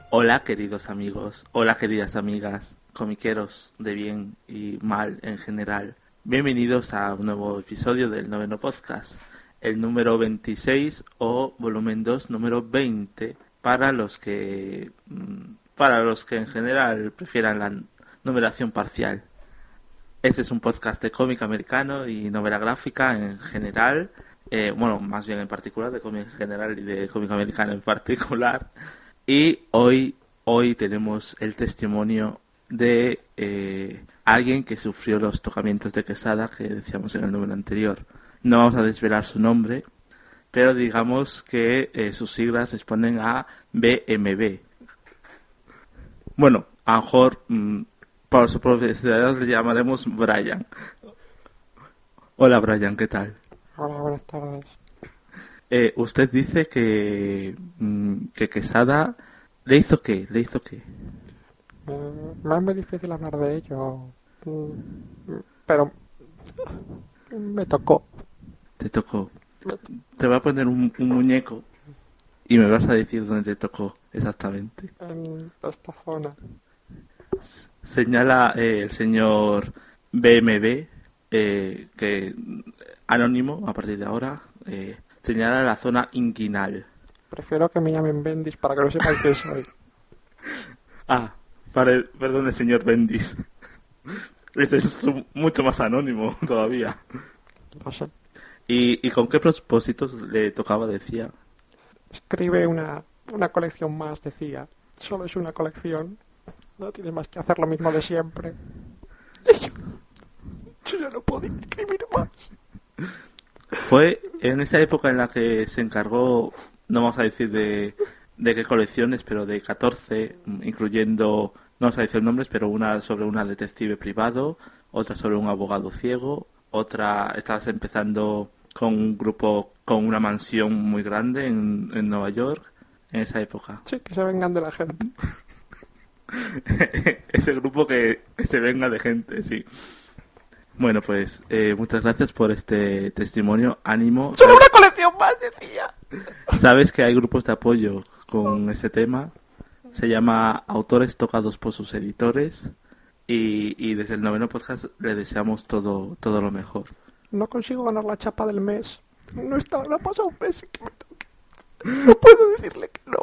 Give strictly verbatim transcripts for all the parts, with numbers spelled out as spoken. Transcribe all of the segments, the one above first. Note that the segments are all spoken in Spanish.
Hola queridos amigos, hola queridas amigas, comiqueros de bien y mal en general. Bienvenidos a un nuevo episodio del noveno podcast, el número veintiséis o volumen dos, número veinte, para los que para los que en general prefieran la numeración parcial. Este es un podcast de cómic americano y novela gráfica en general, eh, bueno, más bien en particular, de cómic en general y de cómic americano en particular. Y hoy, hoy tenemos el testimonio de eh, alguien que sufrió los tocamientos de Quesada que decíamos en el número anterior. No vamos a desvelar su nombre, pero digamos que eh, sus siglas responden a B M B. Bueno, a lo mejor mmm, para su profesionalidad le llamaremos Brian. Hola Brian, ¿qué tal? Hola, buenas tardes. Eh, usted dice que mmm, que Quesada le hizo qué, le hizo qué. Eh, me es muy difícil hablar de ello, mm, pero me tocó. Te tocó. Te voy a poner un, un muñeco y me vas a decir dónde te tocó exactamente. En esta zona. Señala eh, el señor B M B, eh, que anónimo a partir de ahora, eh, señala la zona inguinal. Prefiero que me llamen Bendis para que no sepan quién soy. Ah, para, perdón, señor Bendis. Esto es mucho más anónimo todavía. Lo sé. ¿Y, y con qué propósitos le tocaba, decía? Escribe una, una colección más, decía. Solo es una colección. No tiene más que hacer lo mismo de siempre. Yo, yo ya no puedo escribir más. Fue en esa época en la que se encargó, no vamos a decir de, de qué colecciones, pero de catorce, incluyendo, no vamos a decir nombres, pero una sobre una detective privado, otra sobre un abogado ciego, otra, estabas empezando con un grupo con una mansión muy grande en, en Nueva York, en esa época. Sí, que se vengan de la gente. Ese grupo que, que se venga de gente, sí. Bueno, pues eh, muchas gracias por este testimonio. Ánimo. ¡Solo una colección más, decía! Sabes que hay grupos de apoyo con este tema. Se llama Autores Tocados por sus Editores. Y, y desde el noveno podcast le deseamos todo, todo lo mejor. No consigo ganar la chapa del mes. No está, no ha pasado un mes y que me toque. No puedo decirle que no.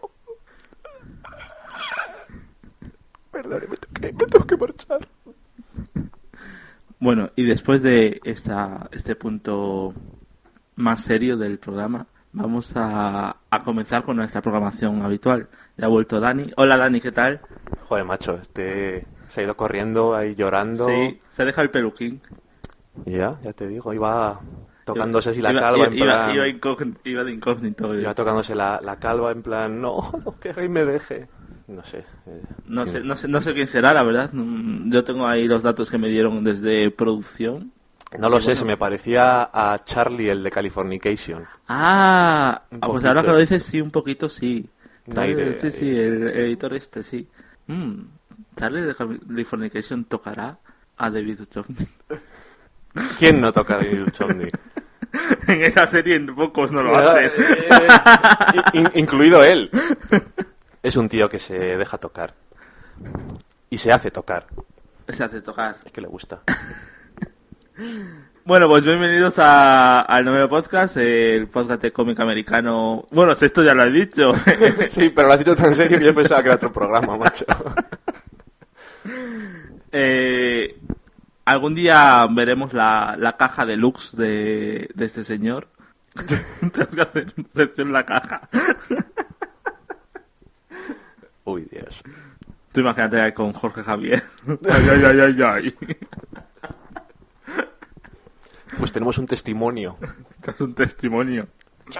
Perdón, me tengo que, me tengo que marchar. Bueno, y después de esta, este punto más serio del programa, vamos a, a comenzar con nuestra programación habitual. Ya ha vuelto Dani. Hola Dani, ¿qué tal? Joder, macho, este se ha ido corriendo ahí llorando. Sí, se deja el peluquín. Ya, ya te digo, iba tocándose así la iba, calva iba, en plan... Iba, incógnito, iba de incógnito. Iba tocándose la, la calva en plan, no, no, que Rey me deje. No sé. Eh, no sé, no sé. No sé quién será, la verdad. Yo tengo ahí los datos que me dieron desde producción. No lo y sé, bueno. Se me parecía a Charlie, el de Californication. Ah, Un pues poquito. ahora que lo dices, sí, un poquito sí. Ahí de- Sí, sí, el, el editor este, sí. Mm, Charlie de Californication tocará a David Duchovny. ¿Quién no toca a David Duchovny? En esa serie en pocos no lo hacen. Eh, in- incluido él. Es un tío que se deja tocar. Y se hace tocar. Se hace tocar. Es que le gusta. Bueno, pues bienvenidos a, al nuevo podcast, el podcast de cómic americano. Bueno, esto ya lo he dicho. Sí, pero lo has dicho tan serio que yo pensaba que era otro programa, macho. eh, algún día veremos la, la caja deluxe de, de este señor. Tenemos que hacer una sección en la caja. Uy, Dios. Tú imagínate con Jorge Javier. Ay, ay, ay, ay, ay. Pues tenemos un testimonio. Esto es un testimonio.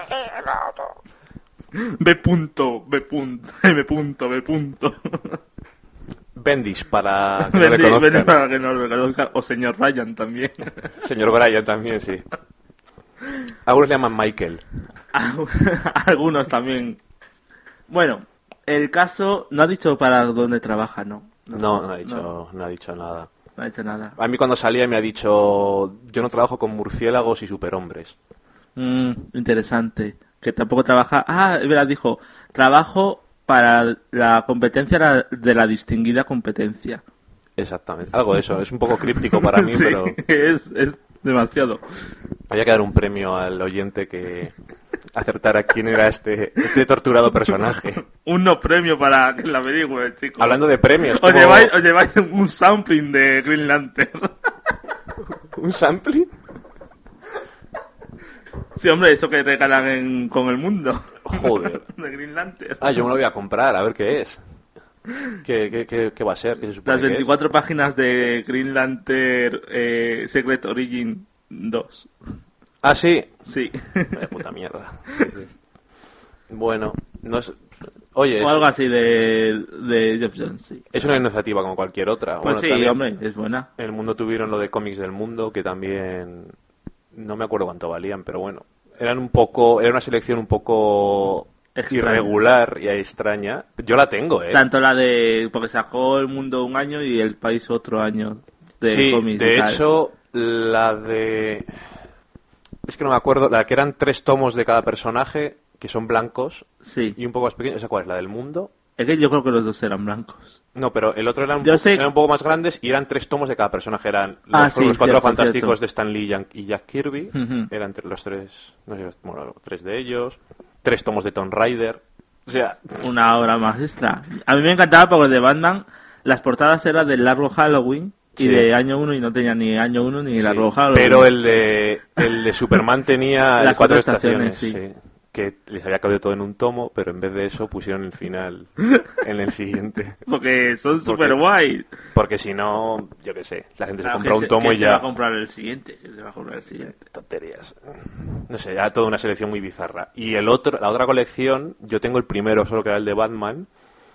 B punto, B punto, M punto, B punto. Bendis, para que no le Bendis, conozcan. Bendis para que no lo reconozcan. O señor Ryan también. Señor Bryan también, sí. Algunos le llaman Michael. Algunos también. Bueno, el caso... No ha dicho para dónde trabaja, ¿no? No, no ha dicho, no. no ha dicho nada. No ha dicho nada. A mí cuando salía me ha dicho, yo no trabajo con murciélagos y superhombres. Mm, interesante. Que tampoco trabaja... Ah, es verdad, dijo, trabajo para la competencia de la distinguida competencia. Exactamente, algo de eso. Es un poco críptico para mí, Sí, pero es, es demasiado. había que dar un premio al oyente que acertara quién era este, este torturado personaje. Un no premio para que la averigüe, chicos. Hablando de premios, Os ¿cómo- lleváis, os lleváis un sampling de Green Lantern. ¿un sampling? Sí, hombre, eso que regalan en, con el mundo. Joder. De Green Lantern. Ah, yo me lo voy a comprar, a ver qué es. ¿Qué, qué, qué, qué va a ser? ¿Qué se supone Las que es? veinticuatro páginas de Green Lantern eh, Secret Origin dos. Ah, sí. Sí. Vaya puta mierda. Sí, sí. Bueno, no es... Oye, O algo es, así de, de Jeff Jones, sí. es una iniciativa como cualquier otra. Pues Bueno, sí, también hombre, es buena. en el mundo tuvieron lo de cómics del mundo, que también... No me acuerdo cuánto valían, pero bueno. Eran un poco... Era una selección un poco... Extraña. irregular y extraña. Yo la tengo, ¿eh? Tanto la de... Porque sacó El Mundo un año y El País otro año de sí, cómics. y de tal. hecho, la de... Es que no me acuerdo, la que eran tres tomos de cada personaje, que son blancos, Sí. y un poco más pequeños. ¿Esa cuál es? ¿La del mundo? Es que yo creo que los dos eran blancos. No, pero el otro eran un, Yo po- sé- eran un poco más grandes y eran tres tomos de cada personaje. Eran los, Ah, sí, los cuatro cierto, fantásticos cierto. de Stan Lee y Jack- y Jack Kirby. Ujú. Eran entre los tres, no sé, bueno, tres de ellos. Tres tomos de Tomb Raider. O sea, Una obra maestra. A mí me encantaba porque de Batman las portadas eran del largo Halloween y Sí. de año uno y no tenía ni año uno ni sí, largo Halloween. pero el de, el de Superman tenía Las el cuatro cuatro estaciones, estaciones, sí. Que les había cabido todo en un tomo, pero en vez de eso pusieron el final en el siguiente. Porque son Porque- súper guay. Porque si no, yo qué sé, la gente se Claro, compra que un se- tomo que y se va ya... a comprar el siguiente. Que se va a comprar el siguiente. Tonterías. No sé, ya toda una selección muy bizarra. Y el otro, la otra colección, yo tengo el primero, solo que era el de Batman,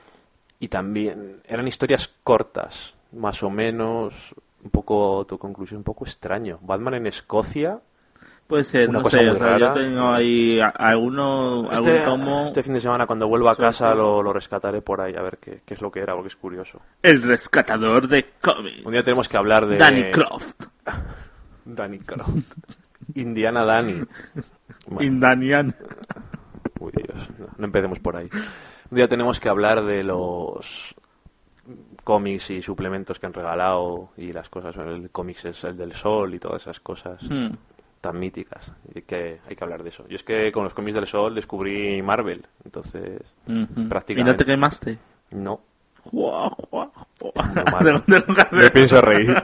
y también eran historias cortas, más o menos, un poco autoconclusión, un poco extraño. Batman en Escocia. Puede ser, Una no cosa sé. muy O sea, yo rara. tengo ahí a- alguno, algún Este, tomo. este fin de semana, cuando vuelva a Sobre casa, todo. lo, lo rescataré por ahí, a ver qué, qué es lo que era, porque es curioso. El rescatador de cómics. Un día tenemos que hablar de... Danny Croft. Danny Croft. Indiana Danny. Bueno. Indanian. Uy, Dios, no, no empecemos por ahí. Un día tenemos que hablar de los cómics y suplementos que han regalado y las cosas. El cómics es el del Sol y todas esas cosas Hmm. tan míticas. Y que hay que hablar de eso. Yo es que con los cómics del Sol descubrí Marvel, entonces Ujú. ¿Y no prácticamente te quemaste? no. Juá, juá, juá. No, madre. Tengo que hacer- Me pienso reír.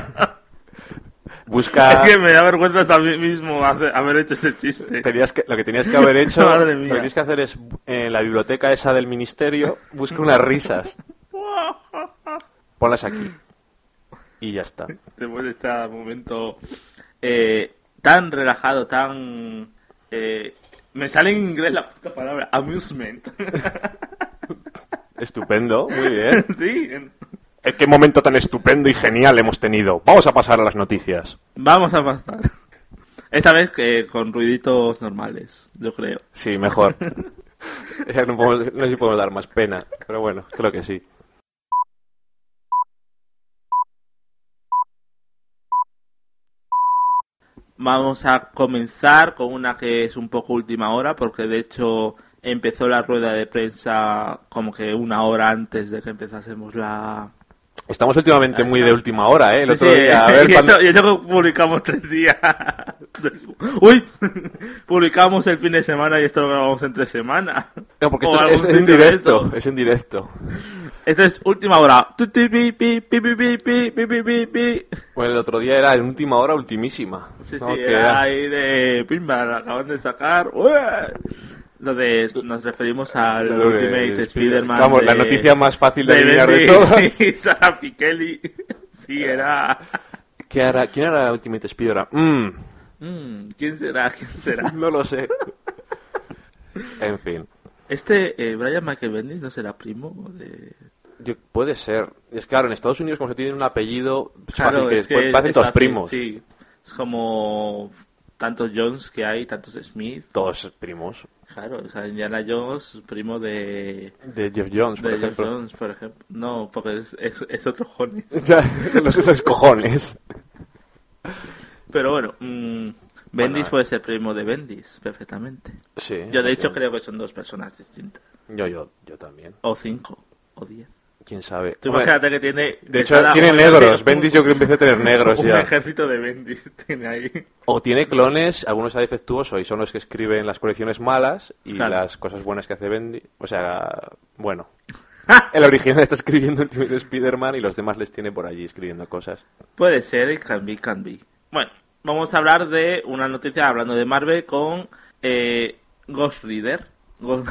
Busca. Es que me da vergüenza también mismo hacer- haber hecho ese chiste. Tenías que, lo que tenías que haber hecho, Madre lo mía. que tienes que hacer es en la biblioteca esa del ministerio, busca unas risas, ponlas aquí y ya está. Después de este momento eh, tan relajado, tan... eh, me sale en inglés la puta palabra, amusement. Estupendo, muy bien. Sí, Eh, Qué momento tan estupendo y genial hemos tenido. Vamos a pasar a las noticias. vamos a pasar. Esta vez que con ruiditos normales, yo creo. Sí, mejor. Ya no, podemos- no sé si podemos dar más pena, pero bueno, creo que sí. Vamos a comenzar con una que es un poco última hora, porque de hecho empezó la rueda de prensa como que una hora antes de que empezásemos la... Estamos últimamente Ahí muy está. de última hora, ¿eh? El Sí, otro sí, día, a ver y cuándo... eso, y eso que publicamos tres días. Uy, publicamos el fin de semana y esto lo grabamos entre semana. No, porque O esto algún es, es en sitio de directo, esto. es en directo. Esto es última hora. Tu, tu, pi, pi, pi, pi, pi, pi, pi, pi, pi, pi. Bueno, el otro día era en última hora, ultimísima. Sí, ¿no? sí, Que era era- ahí de pimba, la acaban de sacar. ¡Ué! Entonces nos referimos al Lo de- Ultimate de Spider-Man. Vamos, de- la noticia más fácil de de adivinar de Bendy, todas. sí, Sarah Pikeli. Sí, era... ¿Qué era? ¿Quién era la Ultimate Spider-Man? Mm, Mm, ¿Quién será? ¿Quién será? no lo sé. En fin. Este, eh, Brian Michael Bendis, ¿no será primo de...? Yo- puede ser. Es claro, en Estados Unidos, como se tiene un apellido, es Claro, fácil que es que después es- parecen es todos fácil, primos. Sí, es como tantos Jones que hay, tantos Smith. Todos primos. Claro, o sea, Indiana Jones, primo de, De Jeff Jones, por de Jeff ejemplo. Jones, por ejemplo. No, porque es, es, es otro Jones. Ya, los, los cojones. Pero bueno, mm, Bendis Bueno, puede ser primo de Bendis, perfectamente. Sí. Yo, de hecho, entiendo. creo que son dos personas distintas. Yo, yo, yo también. O cinco, o diez. ¿Quién sabe? Tú Hombre, imagínate que tiene... de hecho, cada- tiene un- negros. un- Bendis yo creo que empieza a tener negros un ya. ejército de Bendis tiene ahí. O tiene clones, algunos a defectuoso y son los que escriben las colecciones malas y Claro. las cosas buenas que hace Bendis. O sea, bueno. El original está escribiendo Ultimate Spider-Man y los demás les tiene por allí escribiendo cosas. Puede ser, it can be, can be. Bueno, vamos a hablar de una noticia hablando de Marvel con eh, Ghost Rider. Ghost-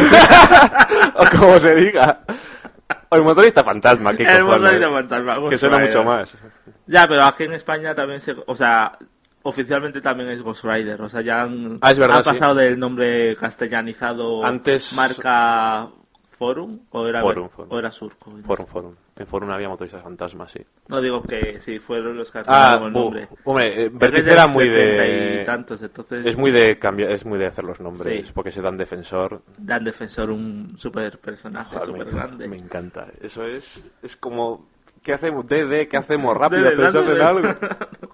O como se diga. O el motorista fantasma, ¿qué El cojones? motorista fantasma, Ghost Que suena Rider. mucho más. Ya, pero aquí en España también se... O sea, oficialmente también es Ghost Rider. O sea, ya han, Ah, es verdad, han sí. pasado del nombre castellanizado Antes- marca Forum o era, Forum, Forum. o era Surco. Forum, Forum. En Forum había motoristas fantasmas, sí. No digo que si fueron los que han Ah, cambiado el bu- nombre. hombre, eh, Es que es Vértice del era muy setenta de... y tantos, entonces Es muy de cambiar, es muy de hacer los nombres, Sí. porque se dan defensor. Dan Defensor un super personaje, Joder, super me, grande. me encanta. Eso es, es como, ¿qué hacemos? D D, ¿qué hacemos? Rápido, D D, pensad dale, en dale. algo.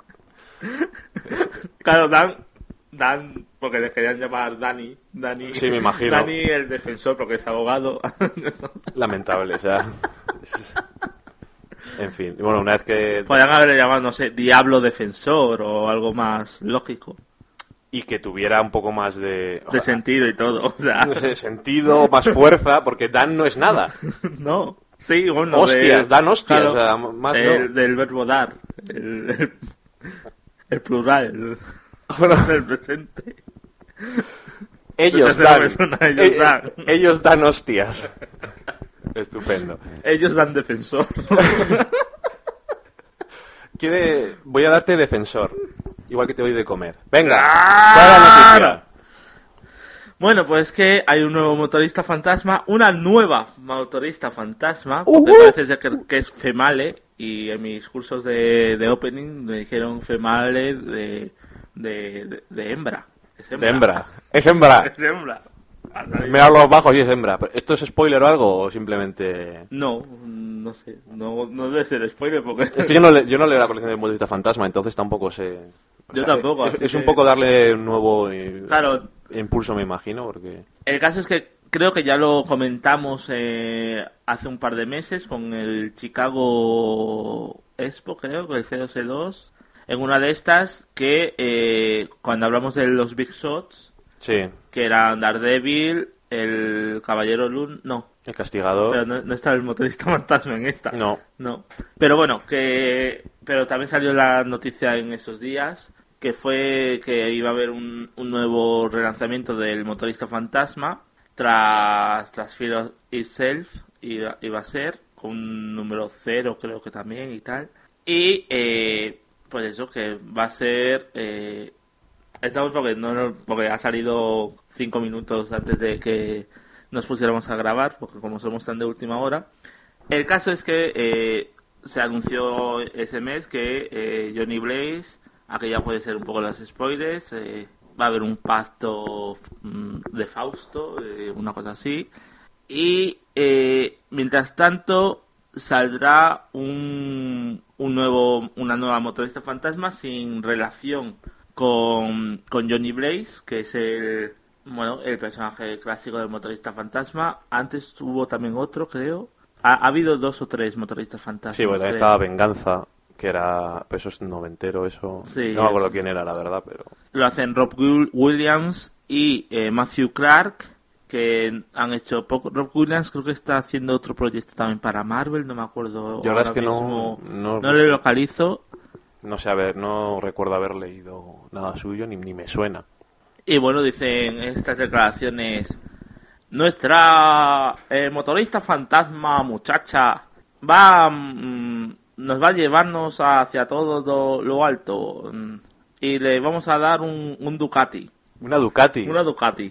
Claro, Dan, Dan, porque le querían llamar Dani, Dani. Sí, me imagino. Dani el defensor, porque es abogado. Lamentable, o sea. es- En fin, y bueno, una vez que... Podrían haberle llamado, no sé, Diablo Defensor o algo más lógico, Y que tuviera un poco más de... de sentido y todo. O sea, No sé, sentido, más fuerza, porque Dan no es nada. no. Sí, bueno. Hostias, de- dan hostias, claro, o sea, más el- no. del verbo dar. El, el, el plural. Bueno, El, el presente. ellos tercera dan, persona, ellos eh, dan. ellos dan hostias. Estupendo. Ellos dan defensor. Quiere... Voy a darte defensor, igual que te doy de comer. Venga, ¡Claro! ¿cuál es la noticia? Bueno, pues que hay un nuevo motorista fantasma, una nueva motorista fantasma, Uh-huh. porque parece ser que, que es Female, y en mis cursos de, de opening me dijeron Female de, de, de, de hembra. Es De hembra. Es hembra. Es hembra. Me hablo los bajos y es hembra. ¿Esto es spoiler o algo o simplemente...? No, no sé, no, no debe ser spoiler porque... Es que yo no, le, yo no leo la colección de motorista fantasma, entonces tampoco sé... o Yo tampoco, Es, así es un que- poco darle un nuevo eh, Claro. impulso, me imagino, porque... El caso es que creo que ya lo comentamos eh, hace un par de meses con el Chicago Expo, creo, con el C dos E dos, en una de estas que eh, cuando hablamos de los Big Shots, Sí, que eran Daredevil, el Caballero Lune, no, el castigador... pero no, no está el motorista fantasma en esta. No. No. Pero bueno, que pero también salió la noticia en esos días que fue que iba a haber un, un nuevo relanzamiento del motorista fantasma tras tras Fear of Itself iba, iba a ser con un número cero creo que también y tal y eh, pues eso que va a ser eh, estamos porque no no- porque ha salido cinco minutos antes de que nos pusiéramos a grabar porque como somos tan de última hora. El caso es que eh, se anunció ese mes que eh, Johnny Blaze, aquí ya puede ser un poco los spoilers, eh, va a haber un pacto mm, de Fausto, eh, una cosa así. Y eh, mientras tanto saldrá un, un nuevo, una nueva motorista fantasma sin relación con, con Johnny Blaze, que es el, bueno, el personaje clásico del motorista fantasma. Antes hubo también otro, creo. Ha, ha habido dos o tres motoristas fantasmas. Sí, bueno, también creo. estaba Venganza, que era... Pues eso es noventero, eso... Sí, no me acuerdo es- quién era, la verdad, pero... Lo hacen Rob Will- Williams y eh, Matthew Clark, que han hecho poco. Rob Williams creo que está haciendo otro proyecto también para Marvel, no me acuerdo. Yo la verdad es ahora que no- mismo. no- no le localizo. No sé, a ver, no recuerdo haber leído nada suyo, ni, ni me suena. Y bueno, dicen estas declaraciones: nuestra eh, motorista fantasma muchacha va mm, nos va a llevarnos hacia todo lo, lo alto mm, y le vamos a dar un, un Ducati, Una Ducati. una Ducati.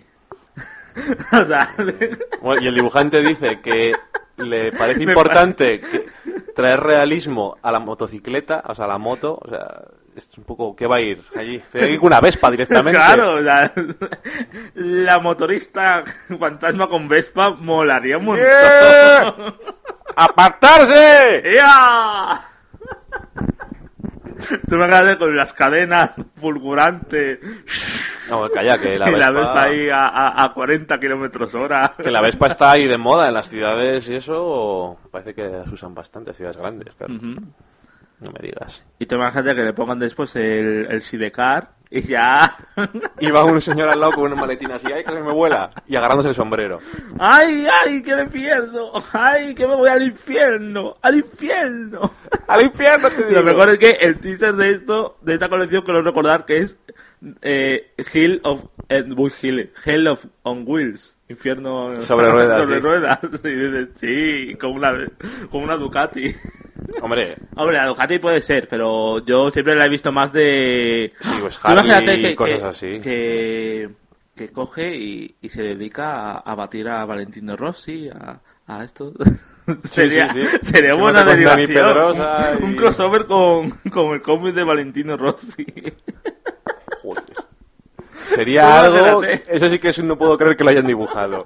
O sea, Bueno, y el dibujante dice que le parece Me importante que traer realismo a la motocicleta, o sea, a la moto, o sea, es un poco, ¿qué va a ir allí? Tiene que ir con una Vespa directamente. claro, o sea, la motorista fantasma con Vespa molaría un montón. ¡Eh! ¡Apartarse! ¡Ya! Tú me acuerdas con las cadenas fulgurantes. No, calla, que la y la Vespa... Vespa ahí a, a, a cuarenta kilómetros hora. Que la Vespa está ahí de moda en las ciudades y eso parece que las usan bastante, ciudades grandes, claro. Uh-huh. No me digas. Y tú imagínate que le pongan después el, el sidecar y ya... Y va un señor al lado con una maletina así, ¡ay, que se me vuela! Y agarrándose el sombrero. ¡Ay, ay, que me pierdo! ¡Ay, que me voy al infierno! ¡Al infierno! ¡Al infierno, te digo! Lo mejor es que el teaser de esto, de esta colección, quiero recordar que es eh, Hill of... Eh, Hill, Hell of on Wheels. Infierno sobre ruedas. Sobre sí. ruedas. Y dices, sí, con una, con una Ducati. Hombre, Hombre, la Ducati puede ser, pero yo siempre la he visto más de... sí, pues Tú imagínate Harley y que, cosas que, así. Que, que coge y, y se dedica a, a batir a Valentino Rossi, a, a esto. sería sí, sí. sería Se buena mete con Dani derivación. Pedrosa Un, y- un crossover con, con el cómic de Valentino Rossi. Joder. Sería Tú algo... imagínate. Eso sí que es, no puedo creer que lo hayan dibujado.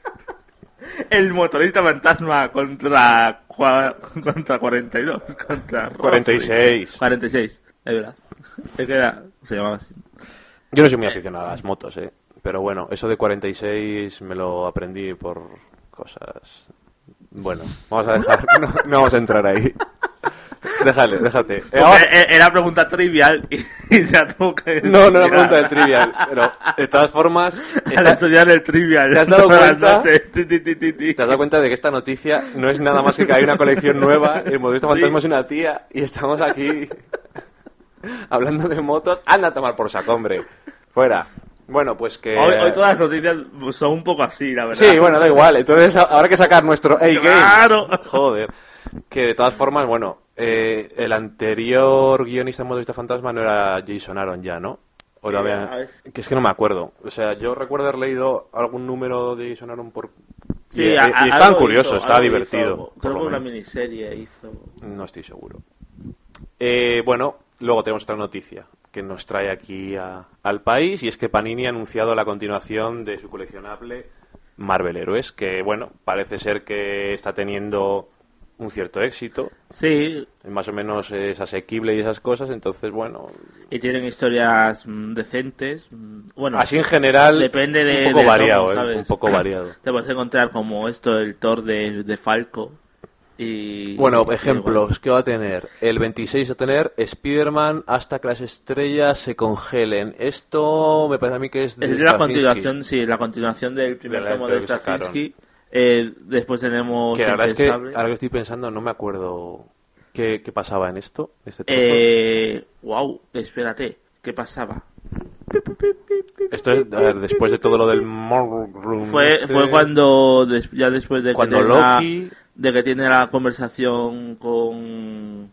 El motorista fantasma contra, cua- contra cuarenta y dos. Contra Rossi. cuarenta y seis. cuarenta y seis, es verdad. Es que era, se llamaba así. Yo no soy muy aficionado a las motos, ¿eh? Pero bueno, eso de cuarenta y seis me lo aprendí por cosas... Bueno, vamos a dejar... No, no vamos a entrar ahí. Déjale, déjate. Eh, Porque ahora- e- era pregunta trivial y, y ya tuvo que... No, no era pregunta del trivial. Pero, de todas formas... Al esta- estudiar el trivial. ¿Te has dado todas las cuenta? noches, ti, ti, ti, ti, ti. ¿Te has dado cuenta de que esta noticia no es nada más que que hay una colección nueva? El motorista Sí. fantasma es una tía y estamos aquí hablando de motos. Anda a tomar por saco, hombre. Fuera. Bueno, pues que... Hoy, hoy todas las noticias son un poco así, la verdad. Sí, bueno, da igual. Entonces habrá que sacar nuestro A-Game. Claro. Joder. Que de todas formas, bueno, eh, el anterior guionista de Motorista Fantasma no era Jason Aaron ya, ¿no? O lo Sí, había- a ver. Que es que no me acuerdo. O sea, yo recuerdo haber leído algún número de Jason Aaron por... Sí, y, a- y a- estaban algo curiosos, hizo, estaba algo divertido. hizo. por Creo lo que una menos. miniserie hizo. No estoy seguro. Eh, bueno, luego tenemos otra noticia que nos trae aquí a- al país, y es que Panini ha anunciado la continuación de su coleccionable Marvel Heroes, que bueno, parece ser que está teniendo un cierto éxito, Sí, más o menos es asequible y esas cosas, entonces bueno, y tienen historias mm, decentes. mm, Bueno, así en general depende de- un poco del variado, tomo, ¿eh? ¿sabes? Un poco variado. te puedes encontrar como esto, el Thor de, de Falco. Y, Bueno, y- ejemplos, ¿qué va a tener? El veintiséis va a tener Spider-Man hasta que las estrellas se congelen. Esto me parece a mí que es de Es la Straczynski. continuación, sí, la continuación del primer De la tomo de que sacaron. Straczynski. Eh, después tenemos Que la verdad es que, Impensable. ahora que estoy pensando, no me acuerdo qué, qué pasaba en esto, este trozo. Eh, wow, espérate, ¿qué pasaba? Esto es, a ver, después de todo lo del Morroom Fue, este, fue cuando, des- ya después de que, cuando tiene la- Loki... de que tiene la conversación con,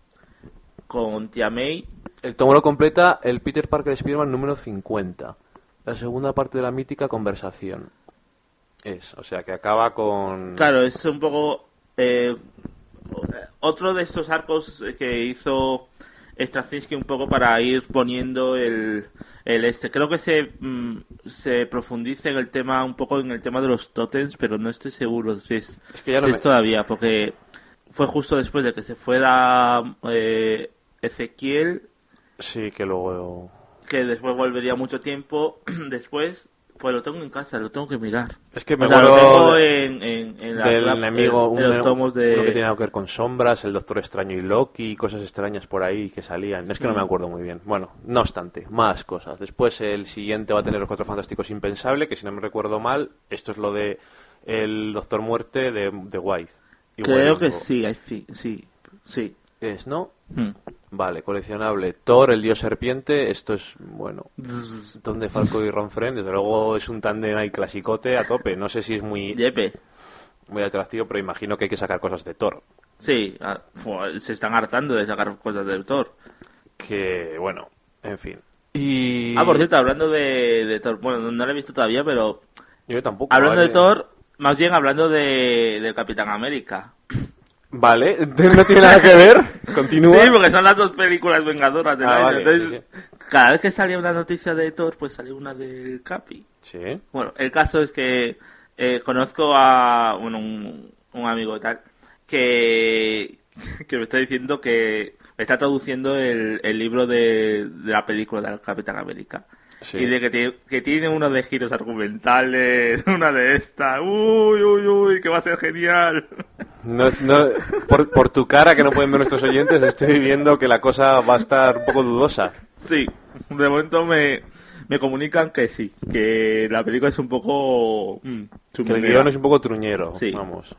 con Tia May. El tomo lo completa el Peter Parker Spider-Man número cincuenta. La segunda parte de la mítica conversación. Es, o sea, que acaba con... Claro, es un poco eh, otro de estos arcos que hizo Straczynski un poco para ir poniendo el, el este. Creo que se, mm, se profundiza en el tema, un poco en el tema de los tótems, pero no estoy seguro si es, Es que ya no si me- es todavía, porque fue justo después de que se fuera eh, Ezequiel, Sí, que luego... que después volvería mucho tiempo después. Pues lo tengo en casa, lo tengo que mirar. Es que me O sea, acuerdo lo tengo de- en, en, en la del lap- enemigo, en- en un- los tomos de... uno que tenía que ver con sombras, el Doctor Extraño y Loki, y cosas extrañas por ahí que salían. Es que no me Mm. acuerdo muy bien. Bueno, no obstante, más cosas. Después el siguiente va a tener los Cuatro Fantásticos Impensable, que si no me recuerdo mal, esto es lo de el Doctor Muerte de, de White. Y Creo White, que sí, I think, sí, sí. Es, ¿no? Hmm. Vale, coleccionable. Thor, el dios serpiente, esto es, bueno, donde Falco y Ron Friend, desde luego es un tándem ahí clasicote a tope. No sé si es muy, Yepe. muy atractivo, pero imagino que hay que sacar cosas de Thor. Sí, ah, fua, se están hartando de sacar cosas del Thor. Que, bueno, en fin. Y... Ah, por cierto, hablando de, de Thor, bueno, no, no lo he visto todavía, pero Yo tampoco. hablando ¿vale? de Thor, más bien hablando de, del Capitán América. Vale, no tiene nada que ver. Continúa. Sí, porque son las dos películas vengadoras del Ah, año. vale, Entonces, sí, cada vez que salía una noticia de Thor, pues salía una del Capi. Sí. Bueno, el caso es que eh, conozco a bueno, un, un amigo y tal que, que me está diciendo que está traduciendo el, el libro de, de la película del Capitán América. Sí. Y de que, te, que tiene uno de giros argumentales, una de esta, uy, uy, uy, que va a ser genial. No, no, por, por tu cara, que no pueden ver nuestros oyentes, estoy viendo que la cosa va a estar un poco dudosa. Sí, de momento me, me comunican que sí, que la película es un poco... Mm, que el guión es un poco truñero, sí. Vamos.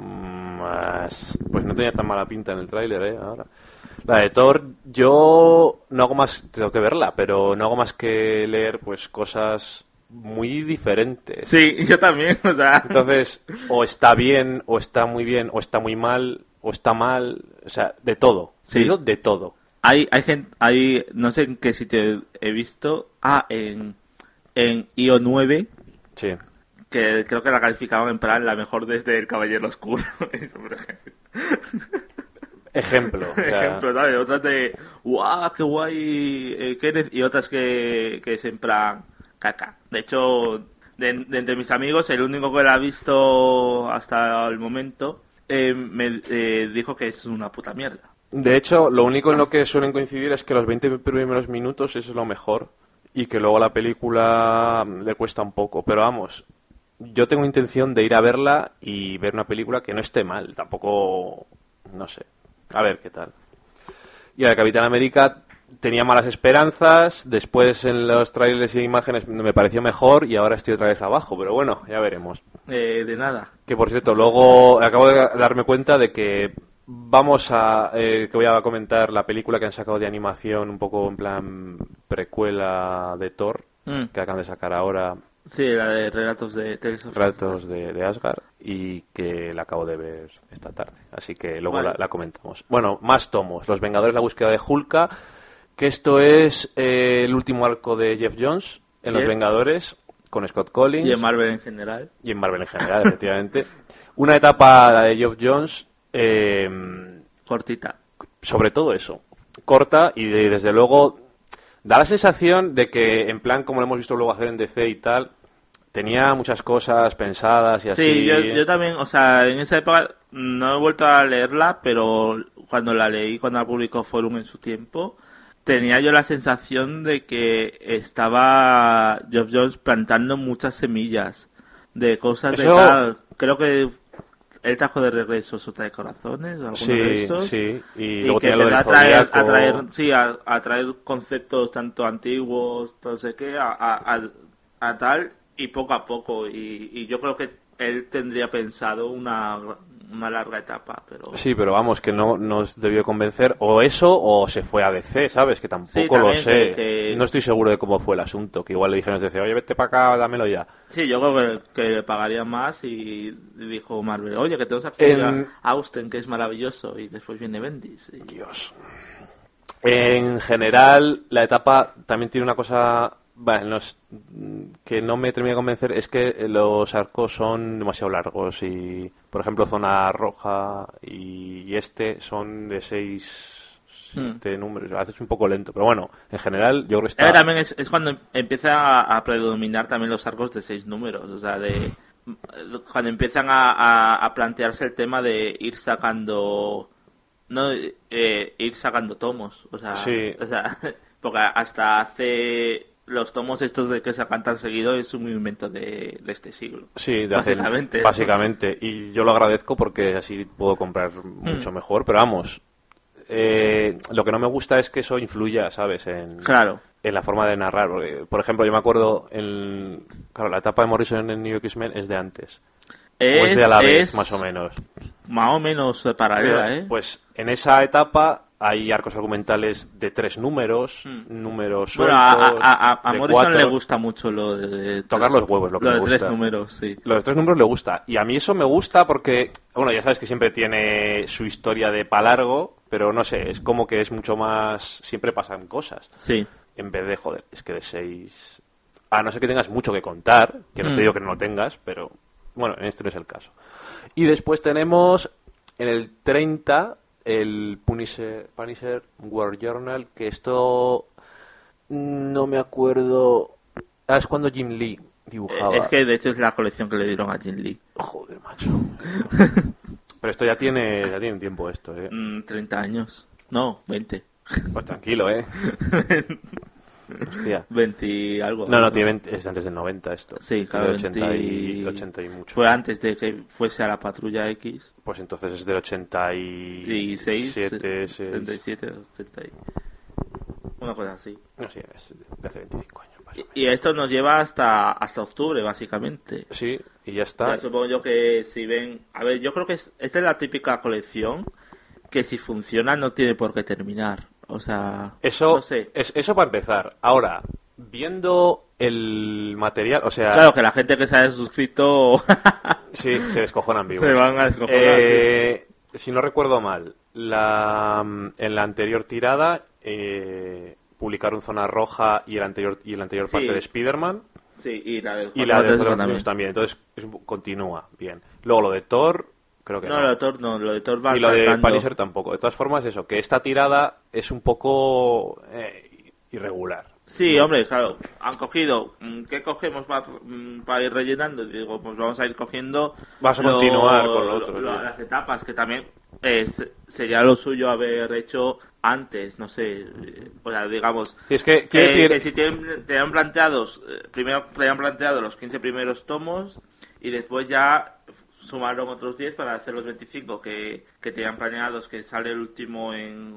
Más, pues no tenía tan mala pinta en el tráiler, ¿eh? Ahora. La de Thor, yo no hago más, tengo que verla, pero no hago más que leer pues cosas muy diferentes. Sí, yo también, o sea... Entonces, o está bien, o está muy bien, o está muy mal, o está mal, o sea, de todo. Sí. Digo, de todo. Hay, hay gente, hay, no sé en qué sitio he visto, ah, en, en I O nueve, Sí. que creo que la calificaban en plan la mejor desde El Caballero Oscuro. Eso, por ejemplo. Ejemplo. O sea, Ejemplo, ¿sabes? Otras de, ¡guau, qué guay, eh, Kenneth! Y otras que, que es en plan caca. De hecho, de, de entre mis amigos, el único que la ha visto hasta el momento eh, me eh, dijo que es una puta mierda. de hecho, lo único en lo que suelen coincidir es que los veinte primeros minutos eso es lo mejor y que luego la película le cuesta un poco. Pero vamos, yo tengo intención de ir a verla y ver una película que no esté mal. Tampoco, no sé. A ver qué tal. Y la de Capitán América tenía malas esperanzas, después en los trailers y imágenes me pareció mejor y ahora estoy otra vez abajo, pero bueno, ya veremos. Eh, de nada. Que por cierto, luego acabo de darme cuenta de que vamos a, eh, que voy a comentar la película que han sacado de animación un poco en plan precuela de Thor, Mm. que acaban de sacar ahora, Sí, la de Relatos de Tales of Relatos Asgard. de, de Asgard, y que la acabo de ver esta tarde, así que luego Vale. la, la comentamos. Bueno, más tomos, Los Vengadores, la búsqueda de Hulka, que esto es eh, el último arco de Jeff Jones en Los Yep. Vengadores, con Scott Collins. Y en Marvel en general. Y en Marvel en general, efectivamente. Una etapa, la de Geoff Jones, eh, Cortita. sobre todo eso, corta y de- desde luego da la sensación de que, en plan, como lo hemos visto luego hacer en D C y tal, tenía muchas cosas pensadas y así. Sí, yo, yo también, o sea, en esa época no he vuelto a leerla, pero cuando la leí, cuando la publicó Forum en su tiempo, tenía yo la sensación de que estaba Geoff Jones plantando muchas semillas de cosas de Eso- tal. Creo que él trajo de regreso Sota de Corazones, alguno de Sí, estos. sí, y, Y luego que tenía lo del empezó a traer, Zodíaco. a traer, sí, a, a traer conceptos tanto antiguos, no sé qué, a, a, a- a tal, y poco a poco. Y, y yo creo que él tendría pensado una, una larga etapa, pero... Sí, pero vamos, que no nos debió convencer o eso o se fue a D C, ¿sabes? Que tampoco Sí, lo también sé. que- que- No estoy seguro de cómo fue el asunto, que igual le dijeron desde D C, oye, vete para acá, dámelo ya. Sí, yo creo que, que le pagaría más y dijo Marvel, oye, que tenemos aquí En- a Austen, que es maravilloso, y después viene Bendis. Y... Dios. En general, la etapa también tiene una cosa bueno, los- que no me termina de convencer, es que los arcos son demasiado largos y, por ejemplo, Zona Roja y este son de seis, siete números. Haces un poco lento, pero bueno, en general yo creo que está... Eh, también es, es cuando empieza a, a predominar también los arcos de seis números, o sea, de cuando empiezan a, a, a plantearse el tema de ir sacando no eh, ir sacando tomos, o sea, Sí. o sea, porque hasta hace los tomos estos de que sacan tan seguido es un movimiento de, de este siglo. Sí, de hacer- básicamente. básicamente. Y yo lo agradezco porque así puedo comprar mucho mejor. Pero vamos, eh, lo que no me gusta es que eso influya, ¿sabes? En, Claro. en la forma de narrar. Porque, por ejemplo, yo me acuerdo, en, claro, la etapa de Morrison en New X-Men es de antes. o es de a la vez, es más o menos. Más o menos paralela, ¿eh? Pues en esa etapa hay arcos argumentales de tres números, números Bueno, sueltos, a, a, a, a de Morrison cuatro. le gusta mucho lo de... Tocar los huevos, lo que lo me de gusta. tres números, sí. Lo de tres números le gusta. Y a mí eso me gusta porque, bueno, ya sabes que siempre tiene su historia de pa' largo, pero no sé, es como que es mucho más... Siempre pasan cosas. Sí. En vez de, joder, es que de seis... A no ser que tengas mucho que contar, que no Mm. te digo que no lo tengas, pero bueno, en este no es el caso. Y después tenemos en el treinta el Punisher, Punisher War Journal, que esto no me acuerdo... Ah, es cuando Jim Lee dibujaba. Eh, Es que de hecho es la colección que le dieron a Jim Lee. Joder, macho. Pero esto ya tiene, ya tiene tiempo esto, ¿eh? Mm, treinta años. No, veinte. Pues tranquilo, ¿eh? Hostia. veinte algo. No, no, tiene veinte, es antes del noventa esto. Sí, claro, del ochenta veinte y, ochenta y mucho. Fue antes de que fuese a la Patrulla X. Pues entonces es del ochenta y siete, setenta y siete, ochenta y... Una cosa así. No sé, es de hace veinticinco años. Más o menos. Y esto nos lleva hasta hasta octubre, básicamente. Sí, y ya está. Ya supongo yo que si ven... A ver, yo creo que es, esta es la típica colección que si funciona no tiene por qué terminar. O sea, Eso, no sé. es, eso para empezar. Ahora, viendo el material, o sea... Claro, que la gente que se haya suscrito Sí, se descojonan vivos. se van a descojonar. Eh, Si no recuerdo mal, la, en la anterior tirada eh, publicaron Zona Roja y el anterior y la anterior Sí. parte de Spider-Man. Sí, y la de Y la de Cuatro Thor también. también. también. Entonces es- continúa bien. Luego lo de Thor, creo que No, no. lo de Thor no, lo de Thor va Y lo de saltando. Punisher tampoco. De todas formas, eso, que esta tirada es un poco eh, irregular. Sí, hombre, claro, han cogido, mm, ¿qué cogemos para, mm, para ir rellenando? Digo, pues vamos a ir cogiendo... Vas a continuar con lo otro, lo- sí. Las etapas, que también eh, se- sería lo suyo haber hecho antes, no sé, eh, o sea, digamos... Si es que, Que, quiero decir, que si te, te han planteados, eh, primero te han planteado los quince primeros tomos y después ya sumaron otros diez para hacer los veinticinco que, que tenían planeados, que sale el último en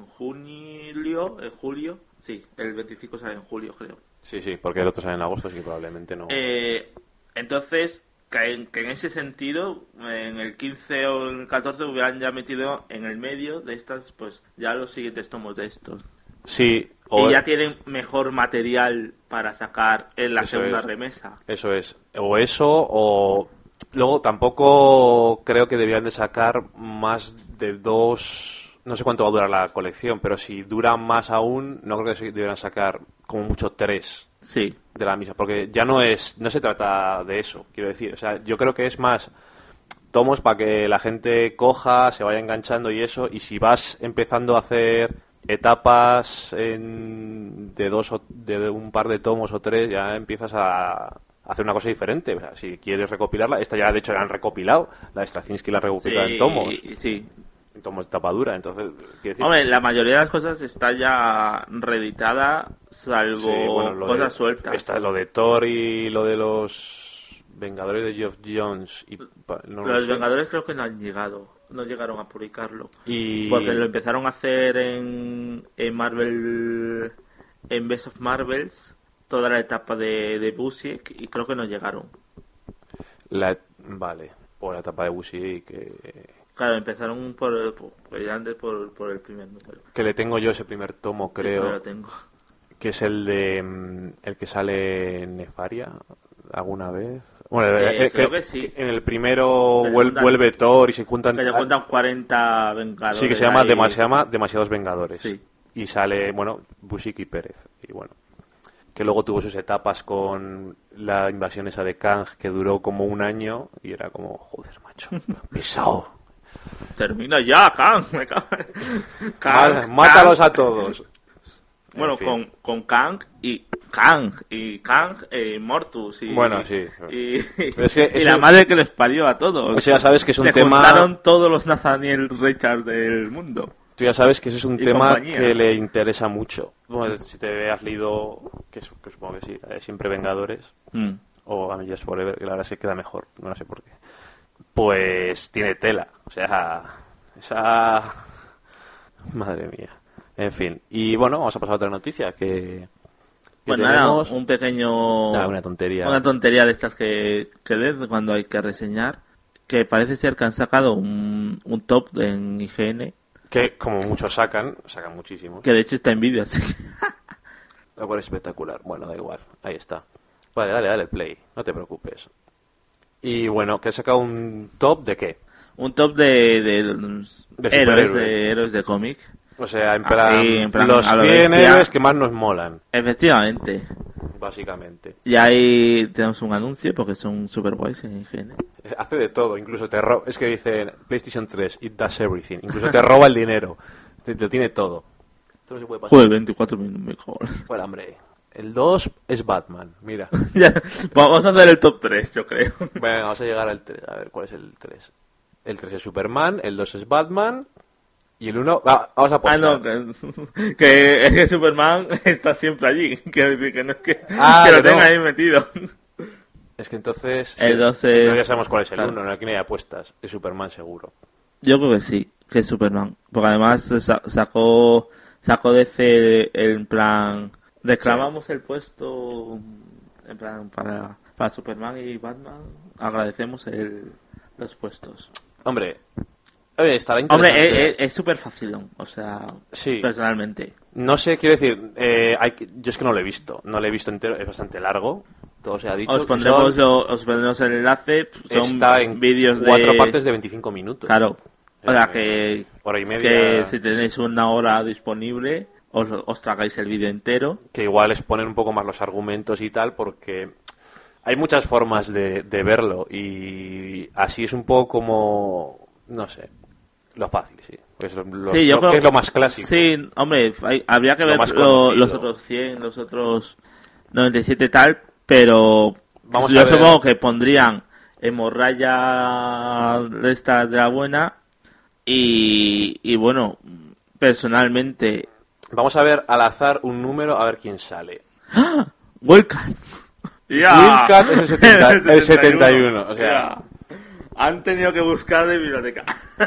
junio, en julio, sí, el veinticinco sale en julio, creo. sí, sí, porque el otro sale en agosto, así que probablemente no. Eh, entonces, que en, que en ese sentido, en el quince o en el catorce hubieran ya metido en el medio de estas, pues ya los siguientes tomos de estos. Sí, o Y ya tienen mejor material para sacar en la Eso segunda es. remesa. Eso es. O eso, o... Luego tampoco creo que debían de sacar más de dos... No sé cuánto va a durar la colección, pero si dura más aún, no creo que se debieran sacar como mucho tres Sí. de la misma, porque ya no es... No se trata de eso, quiero decir. O sea, yo creo que es más tomos para que la gente coja, se vaya enganchando y eso, y si vas empezando a hacer etapas en- de dos o de un par de tomos o tres, ya empiezas a hacer una cosa diferente. O sea, si quieres recopilarla, esta ya de hecho la han recopilado, la de Straczynski la han recopilado en tomos, Sí. en tomos de tapa dura, entonces, quiero decir, Hombre, la mayoría de las cosas está ya reeditada, salvo sí, bueno, lo cosas de, sueltas. está lo de Thor y lo de los Vengadores de Geoff Jones y pa- no lo Los sé. Vengadores creo que no han llegado, no llegaron a publicarlo. Y Porque lo empezaron a hacer en, en Marvel, en Best of Marvels, toda la etapa de, de Busiek, y creo que no llegaron. la, vale, por la etapa de Busiek que Claro, empezaron por, por, por- antes por, por el primer número. que le tengo yo ese primer tomo, Yo todavía creo, lo tengo. que es el de mm, el que sale en Nefaria alguna vez. Bueno, Eh, eh, creo que sí. en el primero Que le vuel- cuentan- vuelve Thor y se juntan. Que se cuentan cuarenta Vengadores. Sí, que se llama, ahí. Dema- se llama Demasiados Vengadores. Sí. Y sale, bueno, Busiek y Pérez. Y bueno, que luego tuvo sus etapas con la invasión esa de Kang, que duró como un año y era como, joder, macho, pesado. Termina ya, Kang. Me cago en- Kang, Má- Mátalos Kang. a todos. Bueno, En fin. con, con Kang y Kang y Kang eh, Mortus y Bueno, sí. y, Pero es que y eso- la madre que les parió a todos. O sea, sabes que es un Se tema- juntaron todos los Nathaniel Richards del mundo. Tú ya sabes que ese es un Y tema compañía. que le interesa mucho. Bueno, si te has leído, que, su- que supongo que sí, la de Siempre Vengadores, Mm. o Avengers Forever, que la verdad es que queda mejor, no sé por qué. Pues tiene tela, o sea, esa... Madre mía. En fin, y bueno, vamos a pasar a otra noticia que... que Pues nada, tenemos. un pequeño... Nada, una tontería. Una tontería de estas que, que ves cuando hay que reseñar. Que parece ser que han sacado un, un top en I G N. Que como muchos sacan, sacan muchísimo. Que de hecho está en vídeo, así que... Lo cual es espectacular. Bueno, da igual. Ahí está. Vale, dale, dale play. No te preocupes. Y bueno, que he sacado un top de qué. Un top de, de, los De héroes, superhéroes. de héroes de cómic. O sea, en Ah, plan, sí, en plan, los a lo cien bestia. héroes que más nos molan, Efectivamente. básicamente. Y ahí tenemos un anuncio porque son super guays en I G N. Hace de todo, incluso te roba. Es que dicen PlayStation tres, it does everything. Incluso te roba el dinero. Te, te tiene todo. Esto no se puede pasar. Joder, veinticuatro minutos, me cago en- Fuera, hombre. El dos es Batman, mira. Ya, vamos a hacer el top tres, yo creo. Bueno, vamos a llegar al tres. A ver, ¿cuál es el tres? El tres es Superman, el dos es Batman Y el uno, va, vamos a Ah, apostar. no, que, que es que Superman está siempre allí. Quiero decir que no es que, Ah, que lo que no. tenga ahí metido. Es que entonces... El sí, dos entonces es- ya sabemos cuál es el claro. uno, no aquí no hay apuestas. Es Superman seguro. Yo creo que sí, que es Superman. Porque además sa- sacó sacó D C en plan... Reclamamos el puesto en plan para, para Superman y Batman. Agradecemos el, los puestos. Hombre, oye, estará Hombre, interesante. es- es es súper facilón. O sea, Sí. personalmente. No sé, quiero decir, eh, hay que- yo es que no lo he visto. No lo he visto entero, es bastante largo. Todo se ha dicho. Os y pondremos, son- lo- os pondremos el enlace. Son está en vídeos de... cuatro partes de veinticinco minutos. Claro. O sea, Eh, que, hora y media. que si tenéis una hora disponible, os, os tragáis el vídeo entero. Que igual exponen un poco más los argumentos y tal, porque hay muchas formas de, de verlo y así es un poco como, no sé, lo fácil, sí. Pues lo, lo- Sí, yo lo creo que es lo más clásico. Sí, hombre, hay- habría que Lo ver más lo- conocido. los otros cien, los otros noventa y siete tal, pero Vamos yo a ver. supongo que pondrían hemorragia de esta de la buena y, y bueno, personalmente, Vamos a ver al azar un número, a ver quién sale. Wildcat. Wildcat es el setenta el setenta y uno, o sea. Ya. Han tenido que buscar de biblioteca.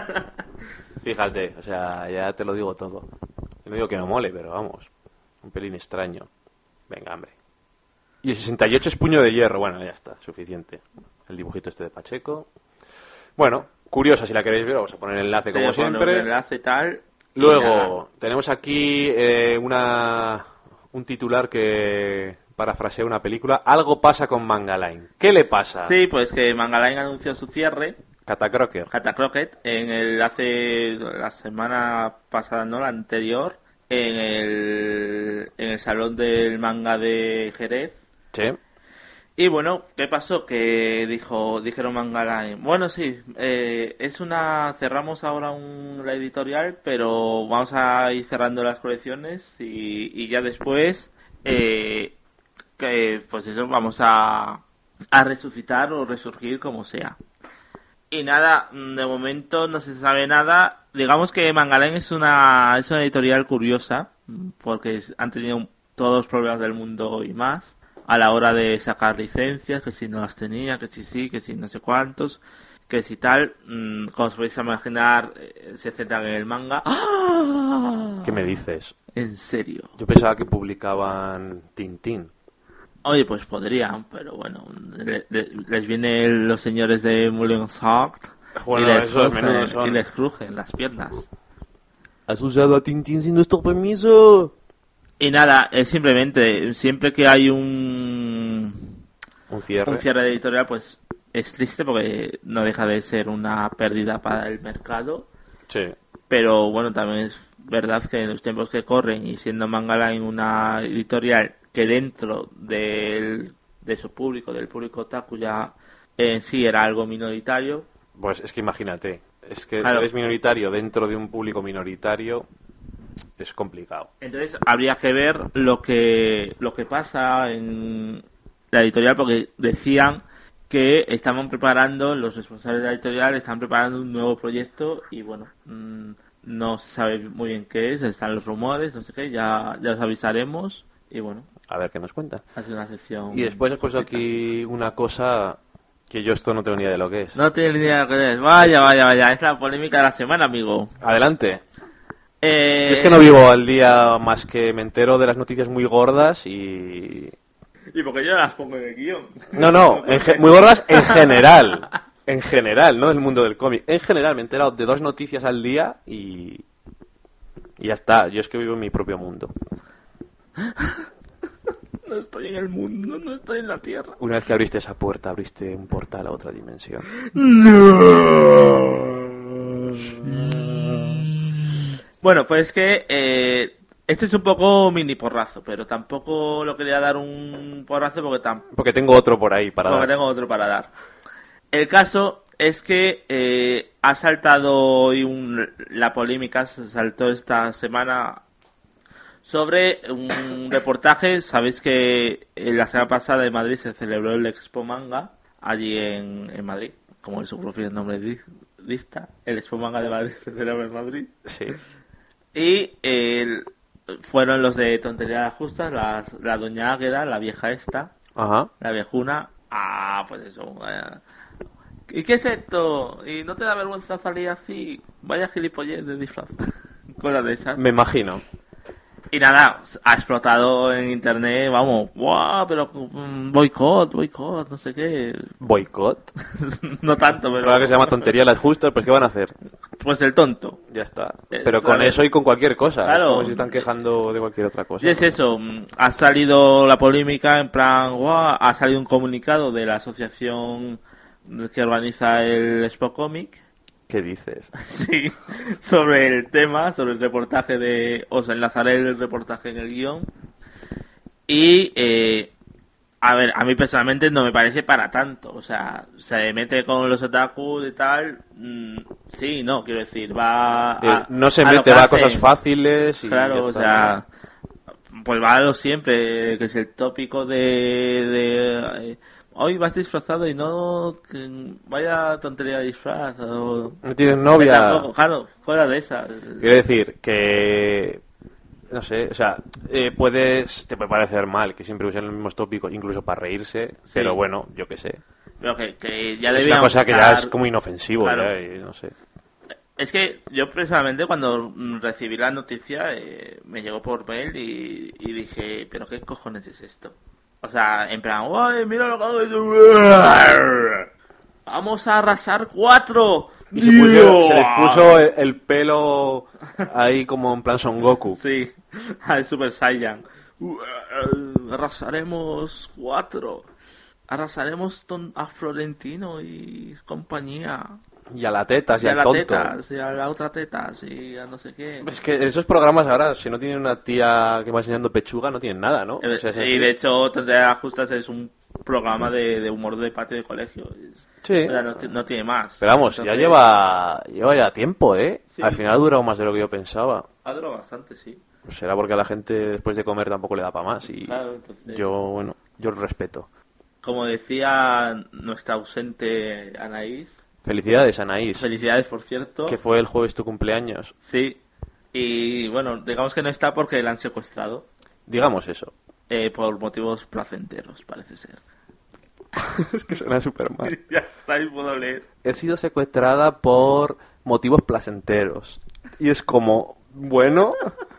Fíjate, o sea, ya te lo digo todo. Yo no digo que no mole, pero vamos, un pelín extraño. Venga, hombre. Y el sesenta y ocho es puño de hierro. Bueno, ya está, suficiente. El dibujito este de Pacheco. Bueno, curiosa, si la queréis ver, vamos a poner el enlace como Sí, bueno, siempre. el enlace tal. y Luego, tenemos aquí eh, una un titular que parafrasea una película. Algo pasa con Manga Line. ¿Qué le pasa? nada. Sí, pues que Manga Line anunció su cierre. Catacroker. Cata Crockett en el hace la semana pasada, no la anterior, en el en el salón del manga de Jerez. Sí. Y bueno, ¿qué pasó? Que dijo dijeron Manga Line, bueno, sí, eh, es una cerramos ahora un, la editorial, pero vamos a ir cerrando las colecciones y, y ya después eh, que pues eso vamos a a resucitar o resurgir como sea. Y nada, de momento no se sabe nada. Digamos que Manga Line es una, es una editorial curiosa, porque es- han tenido todos los problemas del mundo y más a la hora de sacar licencias, que si no las tenía, que si sí, que si no sé cuántos, que si tal. mm, Como os podéis imaginar, eh, se centran en el manga. ¡Ah! ¿Qué me dices? En serio. Yo pensaba que publicaban Tintín. Oye, pues podrían, pero bueno, le- le- les vienen los señores de Mullinsart Bueno, y, les esos crujen, menudos son. y les crujen las piernas. ¿Has usado a Tintín sin nuestro permiso? Y nada, es simplemente, siempre que hay un, Un cierre. un cierre de editorial, pues es triste porque no deja de ser una pérdida para el mercado. Sí. Pero bueno, también es verdad que en los tiempos que corren y siendo Manga Line una editorial que dentro del, de su público, del público otaku ya en sí era algo minoritario. Pues es que imagínate, es que Claro. eres minoritario dentro de un público minoritario, es complicado. Entonces habría que ver lo que lo que pasa en la editorial, porque decían que estaban preparando, los responsables de la editorial están preparando un nuevo proyecto y bueno, mmm, no se sabe muy bien qué es, están los rumores, no sé qué, ya, ya os avisaremos y bueno, A ver qué nos cuenta. ha sido una sección... Y después has puesto aquí una cosa que yo esto no tengo ni idea de lo que es. No tienes ni idea de lo que es, vaya, vaya, vaya, es la polémica de la semana, amigo. Adelante. Eh... Es que no vivo al día más que me entero de las noticias muy gordas y... Y porque yo las pongo en el guión. No, no, en ge- muy gordas en general. En general, no del mundo del cómic. En general me he enterado de dos noticias al día y... Y ya está, yo es que vivo en mi propio mundo. No estoy en el mundo, no estoy en la tierra. Una vez que abriste esa puerta, abriste un portal a otra dimensión. Bueno, pues que eh, este es un poco mini porrazo, pero tampoco lo quería dar un porrazo porque tampoco Porque tengo otro por ahí para dar. tengo otro para dar. El caso es que eh, ha saltado hoy un, la polémica, se saltó esta semana sobre un reportaje. Sabéis que eh, la semana pasada en Madrid se celebró el Expo Manga, allí en, en Madrid, como su propio nombre dice, Madridista, el Expo Manga de Madrid se celebra en Madrid. Sí. Y el, fueron los de Tonterías Justas, las, la doña Águeda, la vieja esta, Ajá. la viejuna. Ah, pues eso, vaya. ¿Y qué es esto? ¿Y no te da vergüenza salir así? Vaya gilipollez de disfraz. Cosas de esas. Me imagino. Y nada, ha explotado en internet, vamos, ¡guau! Pero mm, boicot, boicot, no sé qué. ¿Boicot? No tanto, pero... Claro que se llama tontería las justas, pues ¿qué van a hacer? Pues el tonto. Ya está. Eh, Pero con ¿sabes? eso y con cualquier cosa. Claro. Es como si están quejando de cualquier otra cosa. Y es ¿no? eso, mm, ha salido la polémica en plan, ¡guau! Ha salido un comunicado de la asociación que organiza el Expo Comic. ¿Qué dices? Sí, sobre el tema, sobre el reportaje de... Os enlazaré el reportaje en el guión. Y, eh, a ver, a mí personalmente no me parece para tanto. O sea, se mete con los otakus y tal. Mmm, sí, no, quiero decir, va... A, Eh, no se a lo mete, que va a hacen. cosas fáciles y Claro, ya o está. sea... Pues va a lo siempre, que es el tópico de... de eh, hoy vas disfrazado y no... que vaya tontería de disfraz. O, No tienes que novia. tampoco, claro, fuera de esa. Quiero decir que... No sé, o sea, eh, puedes... Te puede parecer mal que siempre usen los mismos tópicos, incluso para reírse, Sí. pero bueno, yo qué sé. Pero que, que ya Es una debíamos cosa que ya estar- es como inofensivo, Claro. ya, y no sé. Es que yo precisamente cuando mm, recibí la noticia eh, me llegó por mail y, y dije, pero qué cojones es esto. O sea, en plan, ¡ay, mira lo que hago! ¡Vamos a arrasar cuatro! Y se, puso- se les puso el, el pelo ahí como en plan Son Goku. Sí, al Super Saiyan. Arrasaremos cuatro. Arrasaremos ton- a Florentino y compañía. Y a la tetas y, Y a al la tonto. tetas, y a la otra tetas, y a no sé qué. Es que esos programas ahora, si no tienen una tía que va enseñando pechuga, no tienen nada, ¿no? O sea, es así. y de hecho, Tonterías Justas es un programa de, de humor de patio de colegio. Es- Sí. o sea, no, ti- no tiene más. Pero vamos, ya Entonces, lleva, lleva ya tiempo, ¿eh? Sí. Al final ha durado más de lo que yo pensaba. Ha durado bastante, sí. Será porque a la gente después de comer tampoco le da para más y Claro, entonces- yo, bueno, yo lo respeto. Como decía nuestra ausente Anaís, Felicidades, Anaís, felicidades, por cierto. que fue el jueves tu cumpleaños. Sí. Y bueno, digamos que no está porque la han secuestrado. Digamos eso. eh, por motivos placenteros, parece ser. Es que suena súper mal. Ya está, ahí puedo leer. He sido secuestrada por motivos placenteros. Y es como, bueno,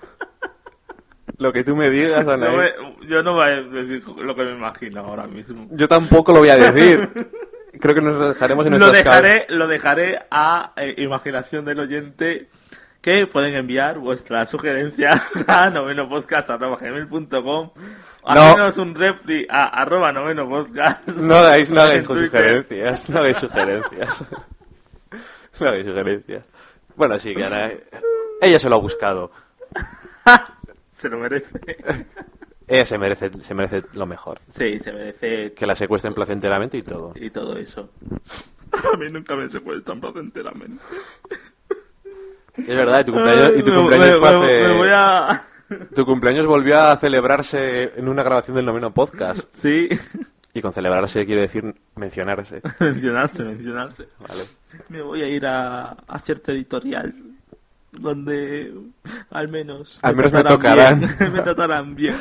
lo que tú me digas, No Anaís. me- yo no voy a decir lo que me imagino ahora mismo. Yo tampoco lo voy a decir. Creo que nos dejaremos en Lo nuestras dejaré, lo dejaré a eh, imaginación del oyente, que pueden enviar vuestra sugerencia a novenopodcast arroba gmail punto com. Hacernos un repli a arroba novenopodcast. No hagáis, no hagáis en con Twitter. sugerencias, no hagáis sugerencias. No hagáis sugerencias. Bueno, sí, que ahora... Ella se lo ha buscado. Se lo merece. Ella se merece, se merece lo mejor. Sí, se merece Que la secuestren placenteramente y todo. y todo eso. A mí nunca me secuestran placenteramente. Es verdad, y tu cumpleaños, y tu Me- cumpleaños me, fue me- hace- me voy a... Tu cumpleaños volvió a celebrarse en una grabación del noveno podcast. Sí, Y con celebrarse quiere decir mencionarse. mencionarse, mencionarse. Vale. Me voy a ir a, a cierta editorial donde al menos Al menos me tratarán tocarán. bien, me tratarán bien.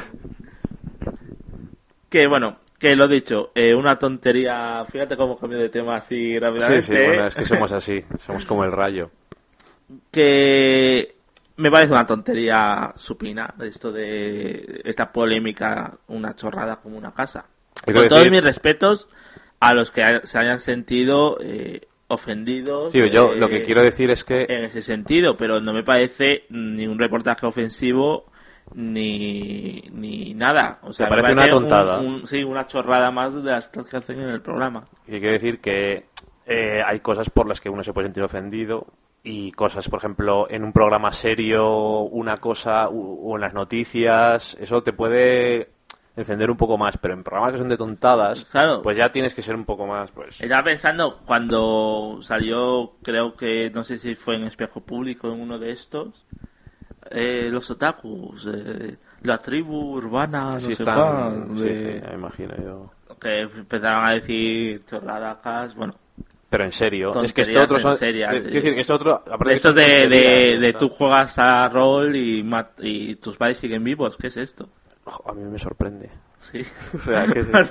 Que bueno, que lo dicho, eh, una tontería. Fíjate cómo cambio de tema así Sí, rápidamente. sí, bueno, es que somos así. Somos como el rayo. Que me parece una tontería supina esto de esta polémica, una chorrada como una casa. Hay que Con decir- todos mis respetos a los que hay- se hayan sentido eh, ofendidos. Sí, yo eh, lo que quiero decir es que... en ese sentido, pero no me parece ni un reportaje ofensivo ni, ni nada. O sea, ¿Te me parece una un- tontada? un- sí, una chorrada más de las que hacen en el programa. Y quiero decir que eh, hay cosas por las que uno se puede sentir ofendido y cosas, por ejemplo, en un programa serio, una cosa, u- o en las noticias, eso te puede encender un poco más, pero en programas que son de tontadas, Claro. pues ya tienes que ser un poco más, pues... Estaba pensando cuando salió, creo que, no sé si fue en Espejo Público, en uno de estos, eh, los otakus, eh, la tribu urbana, no Sí, sé están... cuál, sí, de- sí, me imagino yo. que empezaron a decir chorradas, bueno, Pero en serio, es que tonterías esto otro son, en serio, es decir, que esto otro, aparte Esto de de, son de, tonterías, de ¿no? tú juegas a rol y, mat- y tus padres siguen vivos. ¿Qué es esto? A mí me sorprende. Sí. O sea, que sí.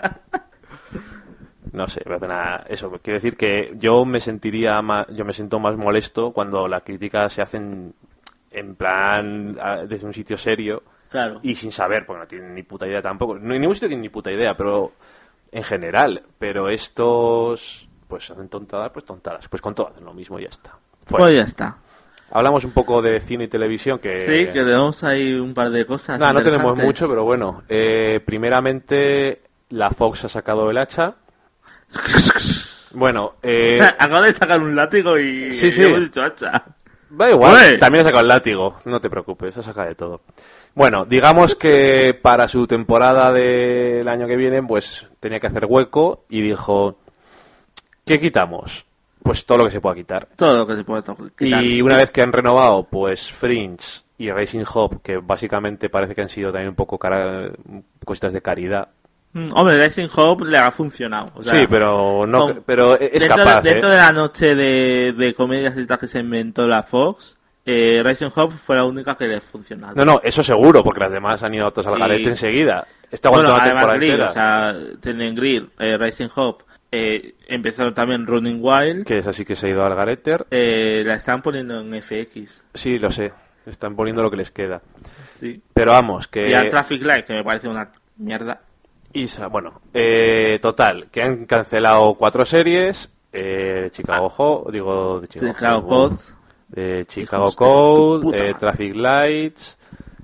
No sé, pero nada, eso quiere decir que yo me sentiría más, yo me siento más molesto cuando las críticas se hacen en plan a- desde un sitio serio Claro. y sin saber, porque no tienen ni puta idea tampoco. No, ningún sitio tiene ni puta idea, pero en general. Pero estos, pues hacen tontadas, pues tontadas. Pues con todo hacen lo mismo y ya está. Fuera. Pues ya está. Hablamos un poco de cine y televisión que... Sí, que tenemos ahí un par de cosas. Nada, no tenemos interesantes. mucho, pero bueno. Eh, primeramente, la Fox ha sacado el hacha. Bueno, eh, Acabo de sacar un látigo y Sí, sí. y hemos dicho hacha. da igual, Ué. también ha sacado el látigo, no te preocupes, ha sacado de todo. Bueno, digamos que para su temporada del año que viene, pues tenía que hacer hueco y dijo, ¿qué quitamos? Pues todo lo que se pueda quitar. Todo lo que se puede to- quitar. Y una vez que han renovado, pues Fringe y Racing Hope, que básicamente parece que han sido también un poco cara- cositas de caridad. Mm, Hombre, Racing Hope le ha funcionado. O sea, Sí, pero no, con- pero es dentro, capaz. de, dentro ¿eh? de la noche de, de comedias estas que se inventó la Fox, eh, Racing Hope fue la única que le ha funcionado. No, no, eso seguro, porque las demás han ido todos al Y- garete enseguida. Está Bueno, aguantando la además temporada Grill, entera. o sea, tienen Grill, eh, Racing Hope, eh, empezaron también Running Wild, Que es así que se ha ido al garete. eh, la están poniendo en F X. Sí, lo sé. Están poniendo lo que les queda. Sí. Pero vamos, que... Y al Traffic Light, que me parece una mierda. Isa, bueno, eh, total, que han cancelado cuatro series. Eh, Chicago Ho, digo, de Chicago, Chicago Ho, Code. de Chicago Hijos de tu Code, puta eh, madre. Traffic Lights,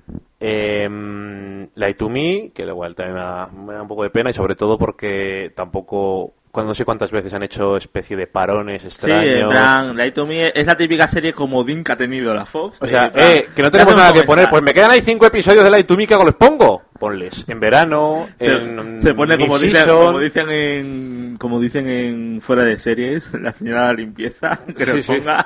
eh, Light to Me, que igual también me da, me da un poco de pena y sobre todo porque tampoco, cuando no sé cuántas veces han hecho especie de parones Sí, extraños. en plan, Light to Me es la típica serie comodín que ha tenido la Fox. O sea, en plan, eh, que no tenemos dame un nada que comenzar. poner, pues me quedan ahí cinco episodios de Light to Me, ¿qué hago? ¿Les pongo? Ponles. En verano, Se, en se pone como dicen, mid-season. como dicen en como dicen en fuera de series, la señora de la limpieza que Sí, nos sí. ponga.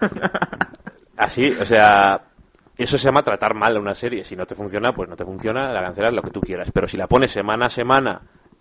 Así, o sea, eso se llama tratar mal a una serie. Si no te funciona, pues no te funciona, la cancelas, lo que tú quieras. Pero si la pones semana a semana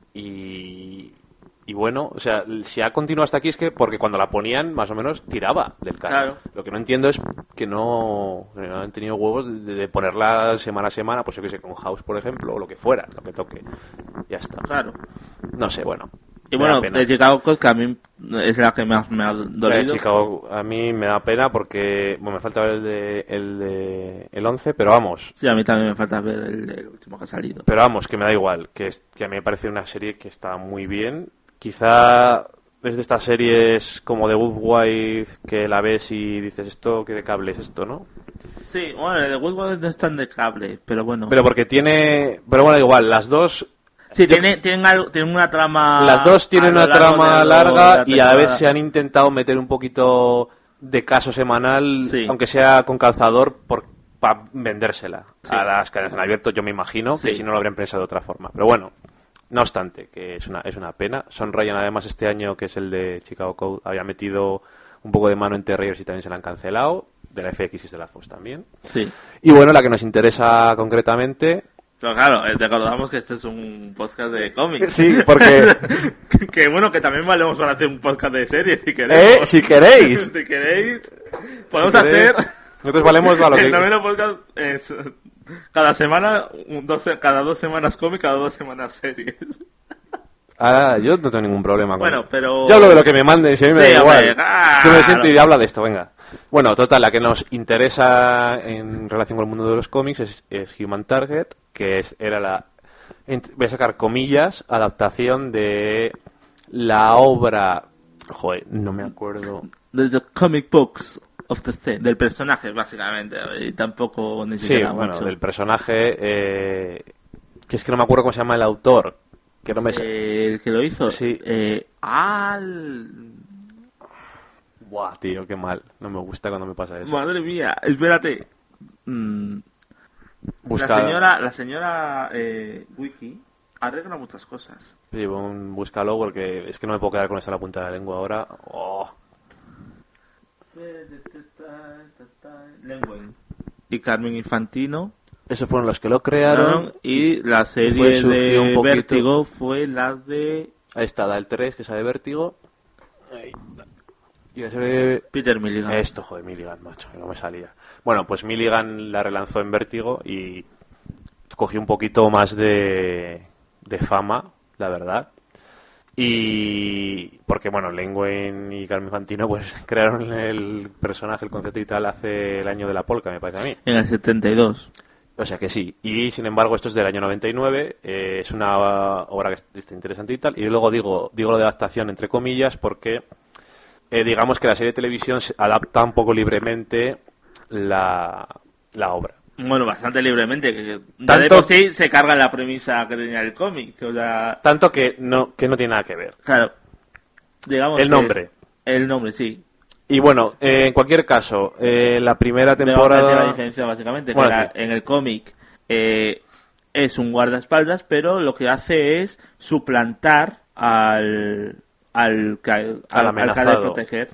y, y bueno, o sea, si ha continuado hasta aquí es que porque cuando la ponían más o menos tiraba del carro. Claro. Lo que no entiendo es que no, no han tenido huevos de, de ponerla semana a semana, pues yo que sé, con House, por ejemplo, o lo que fuera, lo que toque. Ya está. Claro. No sé, bueno. Y me da bueno, pena. de Chicago Code, que a mí es la que más me ha La de dolido. Chicago a mí me da pena porque bueno, me falta ver el de el de el once, pero vamos, Sí, a mí también me falta ver el, el último que ha salido. pero vamos, que me da igual, que es, que a mí me parece una serie que está muy bien. Quizá es de estas series como The Good Wife que la ves y dices esto, ¿qué de cable es esto, no? Sí, bueno, el de Good Wife no es tan de cable, pero bueno. Pero porque tiene, pero bueno, igual, las dos sí, yo- tiene, tienen, algo, tienen una trama... las dos tienen a lo una largo trama de lo- larga de y a la vez temporada. se han intentado meter un poquito de caso semanal, Sí. aunque sea con calzador, para vendérsela Sí. a las cadenas en abierto, yo me imagino, que Sí. si no lo habrían pensado de otra forma. Pero bueno, no obstante, que es una, es una pena. Son Ryan, además, este año, que es el de Chicago Code, había metido un poco de mano en Terriers y también se la han cancelado, de la F X y de la Fox también. Sí. Y bueno, la que nos interesa concretamente... Pero claro, eh, recordamos que este es un podcast de cómics. Sí, porque... que, que bueno, que también valemos para hacer un podcast de series, si queréis. eh, si queréis... si queréis, podemos Si queréis, hacer... Nosotros valemos a lo que... El noveno podcast es cada semana, un, dos, cada dos semanas cómic, cada dos semanas series. Ah, yo no tengo ningún problema con Bueno, pero... Yo hablo de lo que me manden, si a mí me Sí, da hombre, igual. claro. Yo me siento y habla de esto, venga. Bueno, total, la que nos interesa en relación con el mundo de los cómics es, es Human Target, que es, era la... ent- Voy a sacar comillas, adaptación de la obra... Joder, no me acuerdo... De the comic books of the thing, del personaje, básicamente. Y tampoco ni Sí, siquiera bueno, mucho. del personaje... Eh, que es que no me acuerdo cómo se llama el autor. Que no me... Eh, el que lo hizo. Sí. Eh, al... Buah, tío, qué mal. No me gusta cuando me pasa eso. Madre mía, espérate. Mm, Busca... La señora, la señora eh, Wiki arregla muchas cosas. Sí, bon, búscalo porque es que no me puedo quedar con esto en la punta de la lengua ahora. Oh. Lenguen. Y Carmen Infantino. Esos fueron los que lo crearon. Y la Después serie surgió de un poquito- Vértigo fue la de... Ahí está, da el tres, que es la de Vértigo. Ahí. Y la serie... Peter Milligan. Esto, joder, Milligan, macho, que no me salía. Bueno, pues Milligan la relanzó en Vértigo y cogió un poquito más de, de fama, la verdad. Y porque, bueno, Len y Carmen Fantino pues crearon el personaje, el concepto y tal hace el año de la polka, me parece a mí. En el setenta y dos. O sea que sí. Y sin embargo esto es del año noventa y nueve, eh, es una obra que está interesante y tal. Y luego digo, digo lo de adaptación entre comillas porque eh, digamos que la serie de televisión se adapta un poco libremente la, la obra. Bueno, bastante libremente, que ya Tanto- de por sí se carga la premisa que tenía el cómic. O sea, Tanto que no, que no tiene nada que ver. claro, digamos El que- nombre. El nombre, sí. Y bueno, eh, en cualquier caso, eh, la primera Vamos a hacer la temporada... diferencia básicamente, que Bueno, la- sí. en el cómic eh, es un guardaespaldas, pero lo que hace es suplantar al al que al, al que ha de amenazado. proteger,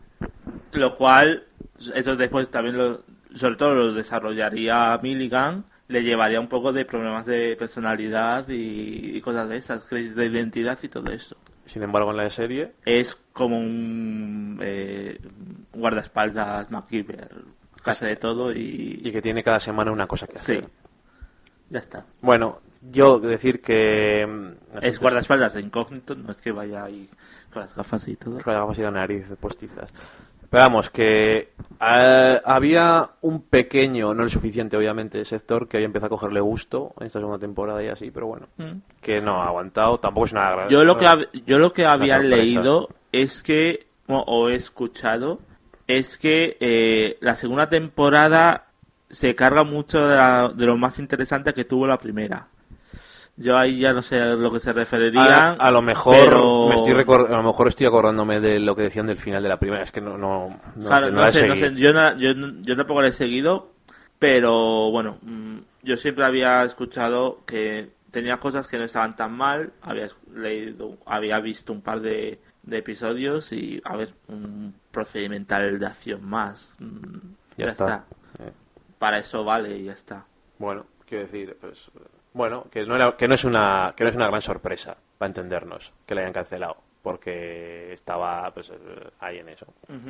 lo cual eso después también lo, sobre todo lo desarrollaría Milligan, le llevaría un poco de problemas de personalidad y, y cosas de esas, crisis de identidad y todo eso. Sin embargo, en la serie... Es como un eh, guardaespaldas MacGyver, que hace de todo y, Y que tiene cada semana una cosa que sí, hacer. ya está. Bueno, yo decir que... mm, Es guardaespaldas de incógnito, no es que vaya ahí con las gafas y todo. Con las gafas y la nariz postizas. Pero vamos, que eh, había un pequeño, no el suficiente obviamente, sector que había empezado a cogerle gusto en esta segunda temporada y así, pero bueno, Mm. que no ha aguantado, tampoco es una gran... Yo lo que hab- yo lo que había sorpresa. leído es que o, o he escuchado es que eh, la segunda temporada se carga mucho de, la- de lo más interesante que tuvo la primera. Yo ahí ya no sé a lo que se referirían. A, a lo mejor pero- me estoy recor- a lo mejor estoy acordándome de lo que decían del final de la primera, es que no no no, Claro, sé, no no la he sé, no seguido. sé, yo, no- yo, no- yo tampoco lo he seguido, pero bueno, mm, yo siempre había escuchado que tenía cosas que no estaban tan mal, había leído, había visto un par de, de episodios y, a ver, un procedimental de acción más. mm, Ya está. Eh, Para eso vale y ya está. bueno, quiero decir, pues bueno, que no era, que no es una que no es una gran sorpresa para entendernos que la hayan cancelado, porque estaba pues eh, ahí en eso.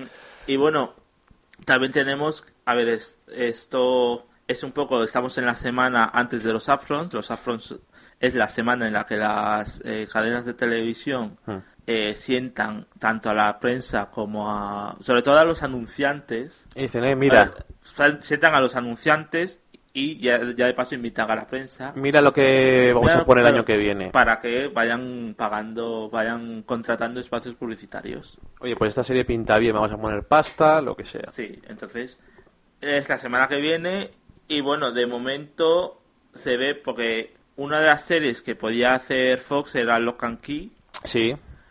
Y bueno, también tenemos, a ver, es- esto es un poco, estamos en la semana antes de los upfronts, los upfronts es la semana en la que las eh, cadenas de televisión Hmm. eh, sientan tanto a la prensa como a, sobre todo a los anunciantes, Y dicen, eh, mira, eh, sientan a los anunciantes y ya, ya de paso invitan a la prensa. mira lo que vamos Claro, a poner el claro, año que viene. Para que vayan pagando, vayan contratando espacios publicitarios. Oye, pues esta serie pinta bien, vamos a poner pasta, lo que sea. Sí, entonces es la semana que viene y bueno, de momento se ve porque una de las series que podía hacer Fox era Lock and Key Sí,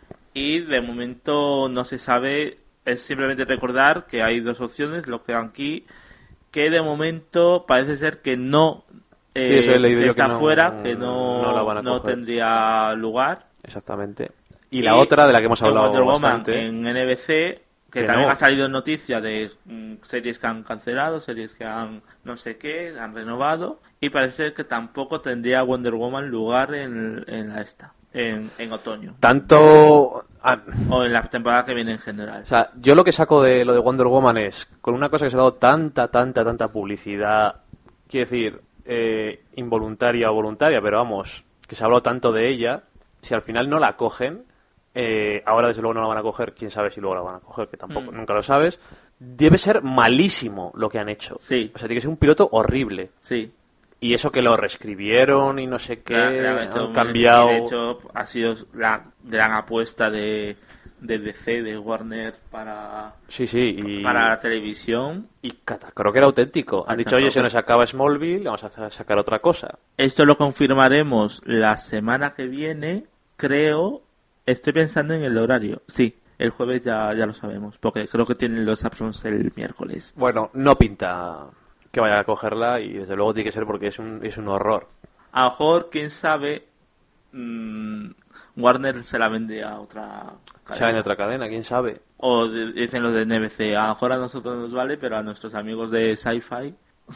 y de momento no se sabe, es simplemente recordar que hay dos opciones, Lock and Key, que de momento parece ser que no eh, Sí, eso he leído que yo, está que no- fuera, que no, no la van a no coger. tendría lugar. exactamente. Y la otra de la que hemos de hablado Wonder Woman bastante, en N B C, que, que también no. ha salido noticia de mm, series que han cancelado, series que han no sé qué, han renovado, y parece ser que tampoco tendría Wonder Woman lugar en, en la esta, en, en otoño, tanto... ah, o en la temporada que viene en general. o sea, yo lo que saco de lo de Wonder Woman es, con una cosa que se ha dado tanta, tanta, tanta publicidad, quiero decir, eh, involuntaria o voluntaria, pero vamos, que se ha hablado tanto de ella, si al final no la cogen, eh, ahora desde luego no la van a coger, quién sabe si luego la van a coger, que tampoco, Mm. nunca lo sabes, debe ser malísimo lo que han hecho. Sí. O sea, tiene que ser un piloto horrible. Sí, Y eso que lo reescribieron y no sé qué, le- le han hecho han un- cambiado... y de hecho ha sido la gran apuesta de, de D C, de Warner para, Sí, sí, y... para la televisión. Y cata, creo que era auténtico. Han dicho, oye, se nos acaba Smallville, vamos a hacer- sacar otra cosa. Esto lo confirmaremos la semana que viene, creo. Estoy pensando en el horario. Sí, el jueves ya, ya lo sabemos, porque creo que tienen los upfronts el miércoles. Bueno, no pinta que vaya a cogerla y desde luego tiene que ser porque es un, es un horror. A lo mejor, quién sabe, mmm, Warner se la vende a otra cadena. ¿Saben de otra cadena? ¿Quién sabe? O de- dicen los de N B C, a lo mejor a nosotros nos vale, pero a nuestros amigos de Sci-Fi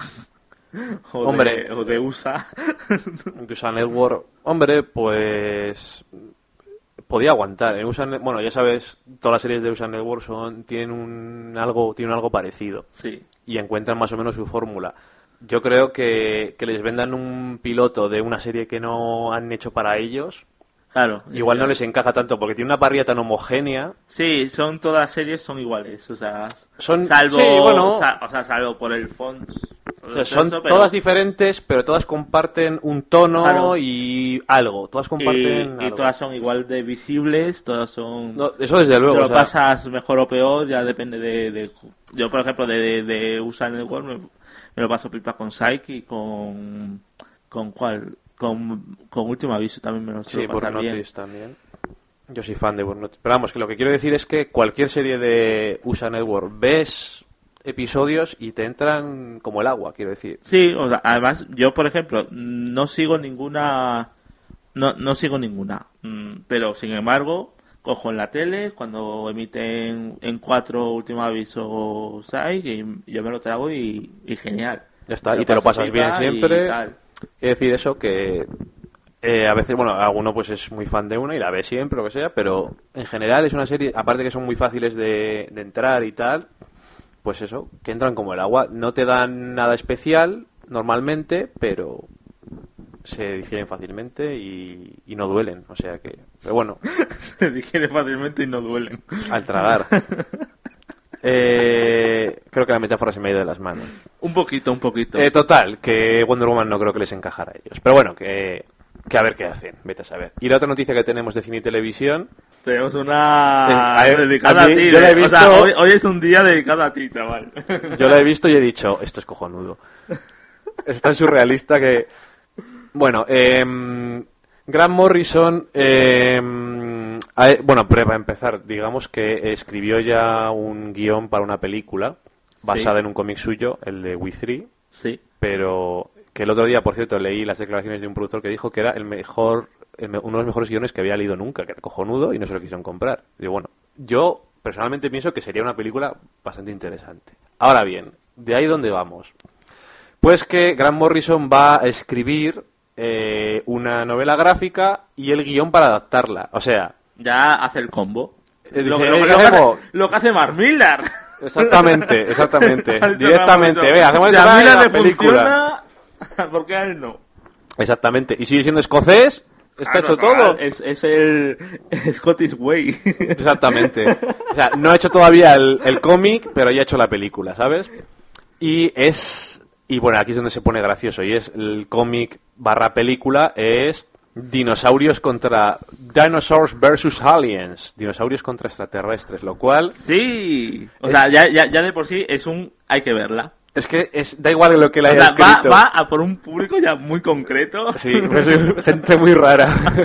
o, Hombre. de, o de U S A Incluso a Network... Hombre, pues... podía aguantar. En U S A, bueno, ya sabes, todas las series de U S A Network son, tienen un algo, tienen algo parecido. Sí. Y encuentran más o menos su fórmula. Yo creo que, que les vendan un piloto de una serie que no han hecho para ellos, Claro. igual claro. no les encaja tanto, porque tiene una parrilla tan homogénea. Sí, son todas las series son iguales, o sea, Son- salvo, sí, bueno. sa- o sea, salvo por el font. O sea, son Eso, pero- todas diferentes, pero todas comparten un tono Claro. y algo. Todas comparten y, y algo. todas son igual de visibles, todas son... No, eso desde luego. Te lo o sea, pasas mejor o peor, ya depende de... de- yo, por ejemplo, de, de, de U S A Network me, me lo paso pipa con Psyche y con... ¿Con cuál? Con, con Último Aviso también me lo sí, suelo por pasar bien. Notice también. Yo soy fan de Burn Notice. Pero vamos, que lo que quiero decir es que cualquier serie de U S A Network ves episodios y te entran como el agua, quiero decir. Sí, o sea, además, yo, por ejemplo, no sigo ninguna... No, no sigo ninguna. Mm, Pero, sin embargo, cojo en la tele, cuando emiten en cuatro Último Aviso Psyche, y yo me lo trago y, y genial. Ya está, Me y te lo paso pasas bien pipa siempre. y tal. Quiero decir eso, que eh, a veces, bueno, alguno pues es muy fan de una y la ve siempre, lo que sea, pero en general es una serie, aparte que son muy fáciles de, de entrar y tal, pues eso, que entran como el agua. No te dan nada especial normalmente, pero se digieren fácilmente y, y no duelen, o sea que... Pero bueno, Se digiere fácilmente y no duelen. al tragar. Eh, creo que la metáfora se me ha ido de las manos. Un poquito, un poquito. Eh, total, que Wonder Woman no creo que les encajara a ellos. Pero bueno, que, que a ver qué hacen, vete a saber. Y la otra noticia que tenemos de cine y televisión... Tenemos una Eh, a ver, dedicada a a, mí, ti. yo la he ¿eh? O sea, visto- hoy, hoy es un día dedicado a ti, chaval. Yo la he visto y he dicho, esto es cojonudo. Es tan surrealista que... Bueno, eh, Grant Morrison... eh, ha- bueno, pero para empezar, digamos que escribió ya un guión para una película basada Sí. en un cómic suyo, el de We Three, Sí. pero que el otro día, por cierto, leí las declaraciones de un productor que dijo que era el mejor, el me- uno de los mejores guiones que había leído nunca, que era cojonudo y no se lo quisieron comprar. Y bueno, yo personalmente pienso que sería una película bastante interesante. Ahora bien, ¿de ahí dónde vamos? Pues que Grant Morrison va a escribir eh, una novela gráfica y el guión para adaptarla. O sea, Ya hace el combo. Eh, lo, dice, lo- "Eh, lo ¿qué que hacemos?" hace, lo que hace Mark Millar. exactamente, exactamente, Al directamente. momento. Ve, hacemos Si a la Millar le película. funciona, ¿por qué a él no? Exactamente. Y sigue siendo escocés, está Claro, hecho claro, todo. Es, es el Scottish Way. Exactamente. O sea, no ha hecho todavía el, el cómic, pero ya ha hecho la película, ¿sabes? Y es... Y bueno, aquí es donde se pone gracioso. Y es el cómic barra película es dinosaurios contra... Dinosaurs versus Aliens. Dinosaurios contra extraterrestres, lo cual... Sí. O Es- sea, ya, ya, ya de por sí es un... Hay que verla. Es que es, da igual lo que le O haya sea, va, escrito. va a por un público ya muy concreto. Sí, pues, gente muy rara.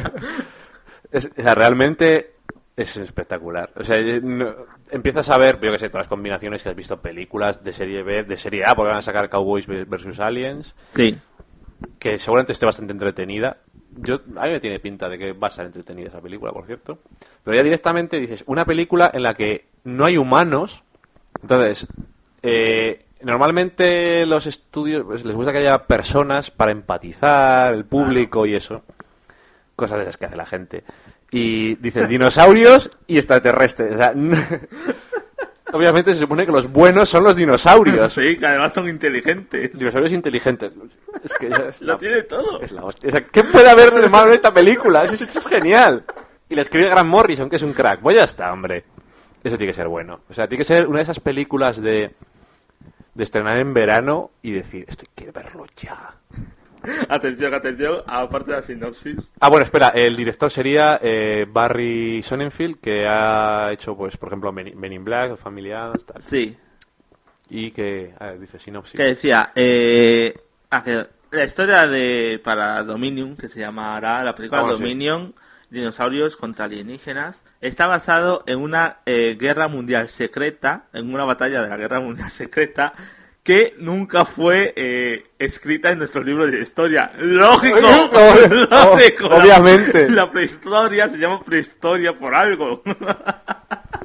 Es- o sea, realmente es espectacular. O sea, no- empiezas a ver, yo que sé, todas las combinaciones que has visto, películas de serie B, de serie A, porque van a sacar Cowboys versus Aliens, Sí. que seguramente esté bastante entretenida. Yo, a mí me tiene pinta de que va a estar entretenida esa película, por cierto. Pero ya directamente dices, una película en la que no hay humanos. Entonces, eh, normalmente los estudios pues, les gusta que haya personas para empatizar, el público y eso. Cosas de esas que hace la gente. Y dices dinosaurios y extraterrestres. O sea, obviamente se supone que los buenos son los dinosaurios. Sí, que además son inteligentes. Dinosaurios inteligentes. Es que ya es Lo la- tiene todo. es la hostia. O sea, ¿qué puede haber de malo en esta película? Eso, eso es genial. Y la escribe Grant Morrison, que es un crack. Pues ya está, hombre. Eso tiene que ser bueno. O sea, tiene que ser una de esas películas de, de estrenar en verano y decir, esto quiero verlo ya. Atención, atención, aparte de la sinopsis. Ah, bueno, espera, el director sería eh, Barry Sonnenfeld, que ha hecho, pues, por ejemplo, Men Men in Black, Family Adams, tal. Sí. Y que, a ver, dice sinopsis. Que decía, eh, ah, que la historia de para Dominion, que se llamará la película Ah, bueno, sí. Dominion, dinosaurios contra alienígenas, está basado en una eh, guerra mundial secreta, en una batalla de la guerra mundial secreta, que nunca fue eh, escrita en nuestros libros de historia. ¡Lógico! ¡Lógico! O- obviamente. La, la prehistoria se llama prehistoria por algo.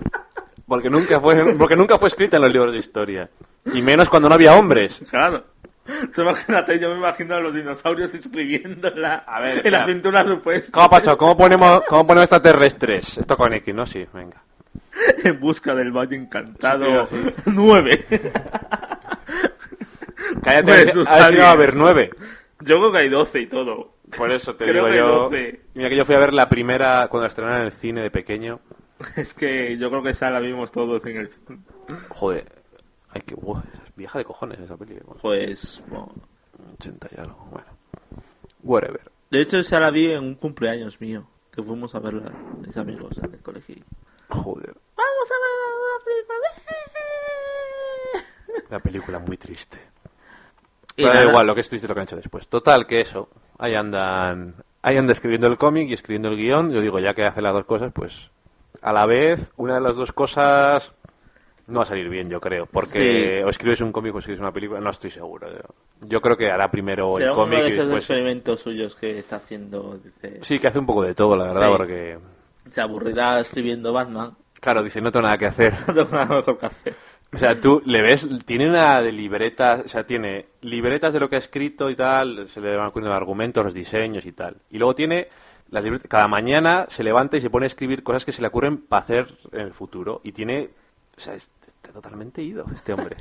Porque nunca fue, porque nunca fue escrita en los libros de historia. Y menos cuando no había hombres. Claro. Tú imagínate, yo me imagino a los dinosaurios escribiendo en la, A ver, en la ya. pintura rupestre. ¿Cómo ha pasado? ¿Cómo ponemos, cómo ponemos extraterrestres? Esto con X, ¿no? Sí, venga. En busca del Valle Encantado. Sí, tío, Nueve. Cállate, Pues, sus ha llegado a aliens. ver nueve. Yo creo que hay doce y todo. Por eso te Creo digo que yo. doce. Mira que yo fui a ver la primera cuando la estrenaron en el cine de pequeño. Es que yo creo que esa la vimos todos en el... Joder, hay que. Buah, es vieja de cojones esa peli. Bueno, Pues... bueno. ochenta y algo, bueno. Whatever. De hecho, esa la vi en un cumpleaños mío. Que fuimos a verla mis amigos en el colegio. Joder, ¡Vamos a ver la película! la película muy triste. Y Pero da nada. igual, lo que es triste es lo que han hecho después. Total, que eso. Ahí andan. Ahí anda escribiendo el cómic y escribiendo el guión. Yo digo, ya que hace las dos cosas, pues. A la vez, una de las dos cosas. No va a salir bien, yo creo. Porque Sí. o escribes un cómic o escribes una película. No estoy seguro. Yo, yo creo que hará primero Será el uno cómic de y esos después. experimentos suyos que está haciendo. Dice, Sí, que hace un poco de todo, la verdad, Sí. porque. se aburrirá escribiendo Batman. Claro, dice, no tengo nada que hacer. No tengo nada mejor que hacer. O sea, tú le ves, tiene una de libretas, o sea, tiene libretas de lo que ha escrito y tal, se le van ocurriendo argumentos, los diseños y tal. Y luego tiene las libretas, cada mañana se levanta y se pone a escribir cosas que se le ocurren para hacer en el futuro. Y tiene, o sea, es- está totalmente ido este hombre.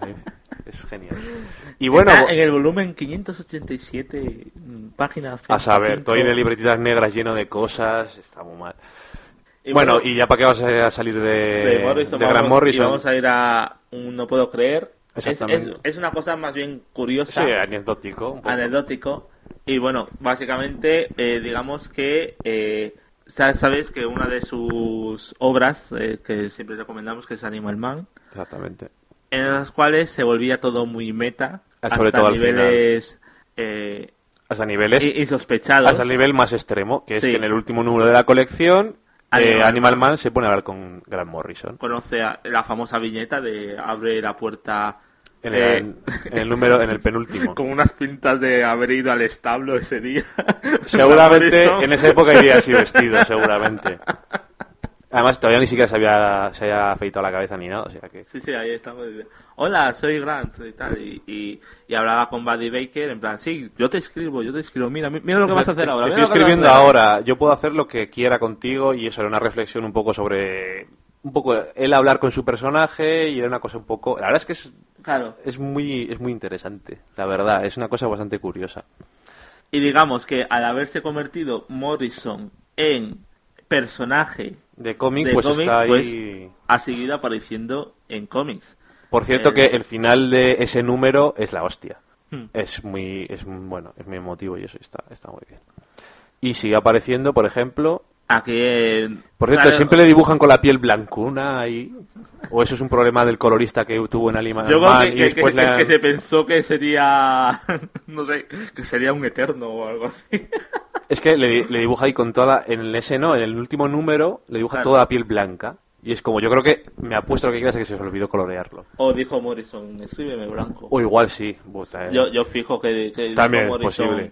Es, es genial. Y bueno, Está en el volumen quinientos ochenta y siete, mm, página a saber, veinticinco. todo ahí de libretitas negras lleno de cosas, está muy mal. Y bueno, ¿y ya para qué vas a salir de, de Morrison, de vamos, Grant Morrison? y vamos a ir a un No Puedo Creer. Es, Exactamente. es, es una cosa más bien curiosa, Sí, anecdótico. un poco. anecdótico. Y bueno, básicamente, eh, digamos que eh, sa- sabes que una de sus obras, eh, que siempre recomendamos, que es Animal Man, Exactamente. en las cuales se volvía todo muy meta, Sobre hasta todo al niveles eh, Hasta niveles i- insospechados. hasta el nivel más extremo, que es Sí. que en el último número de la colección Animal eh, Animal Man. Man se pone a hablar con Grant Morrison. Conoce a- la famosa viñeta de abre la puerta En eh, el, en el número, en el penúltimo. con unas pintas de haber ido al establo ese día. Seguramente Morrison. en esa época iría así vestido, seguramente. Además, todavía ni siquiera se había, se había afeitado la cabeza ni nada, o sea que... Sí, sí, ahí estamos. Hola, soy Grant y tal. Y, y, y hablaba con Buddy Baker en plan, sí, yo te escribo, yo te escribo. Mira, mi- mira lo que O sea, vas a hacer te- ahora. Te mira estoy lo que vas a escribiendo hacer ahora, yo puedo hacer lo que quiera contigo y eso era una reflexión un poco sobre... Un poco él hablar con su personaje y era una cosa un poco... La verdad es que es, Claro. es, muy, es muy interesante, la verdad, es una cosa bastante curiosa. Y digamos que al haberse convertido Morrison en personaje De cómic, de pues cómic, está ahí... pues ha seguido apareciendo en cómics. Por cierto Eh, que el final de ese número es la hostia. Hmm. Es muy, es muy- bueno, es muy emotivo y eso está, está muy bien. Y sigue apareciendo, por ejemplo... Aquí, eh, Por cierto, sale- siempre le dibujan con la piel blancuna ahí. O eso es un problema del colorista que tuvo en Animal Yo creo Man que, y que- después que- le han- que se pensó que sería, no sé, que sería un eterno o algo así. Es que le, le dibuja ahí con toda la... En ese no, en el último número le dibuja Claro. toda la piel blanca. Y es como, yo creo que me apuesto lo que quieras es que se os olvidó colorearlo. O dijo Morrison, escríbeme blanco. O igual sí. Puta, eh. Yo, yo fijo que, que dijo También es Morrison, posible.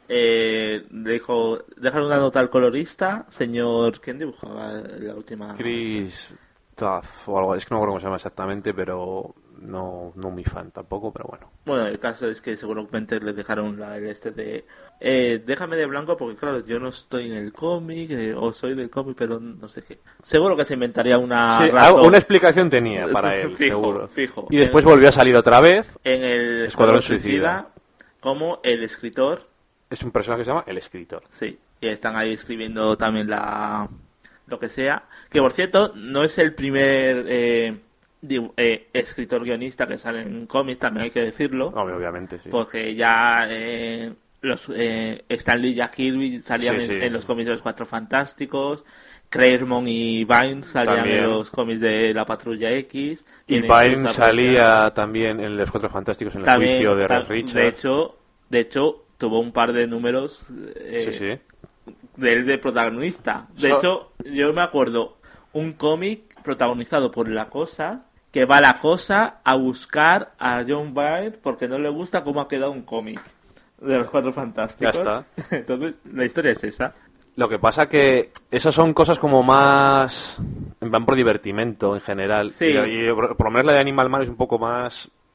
eh, le dijo, déjale una nota al colorista, señor, ¿quién dibujaba la última? Chris Duff o algo, es que no me acuerdo cómo se llama exactamente, pero no, no muy fan tampoco, pero bueno. Bueno, el caso es que seguramente le dejaron la, el este de, eh, déjame de blanco porque claro, yo no estoy en el cómic, eh, o soy del cómic, pero no sé qué. Seguro que se inventaría una Sí, razón algo- una explicación tenía para él, Fijo, seguro. fijo. Y después volvió a salir otra vez. en el Escuadrón Escuadrón Suicida como el escritor. Es un personaje que se llama El Escritor. Sí, y están ahí escribiendo también la lo que sea. Que por cierto, no es el primer eh, dibu- eh, escritor guionista que sale en cómics, también hay que decirlo. Hombre, obviamente, sí. Porque ya eh, los eh, Stan Lee y Jack Kirby salían Sí, sí. En, en los cómics de los Cuatro Fantásticos. Claremont y Vine salían También. en los cómics de la Patrulla X. Y Tienen Vine sus salía también en Los Cuatro Fantásticos en el también, juicio de ta- Red Richards. de hecho, de hecho, tuvo un par de números eh, sí, sí. de él de protagonista. De So- hecho, yo me acuerdo un cómic protagonizado por La Cosa, que va La Cosa a buscar a John Byrne porque no le gusta cómo ha quedado un cómic de los Cuatro Fantásticos. Ya está. Entonces, la historia es esa. Lo que pasa que esas son cosas como más... van por divertimento en general. Sí. Y, y por por lo menos la de Animal Man es un poco más...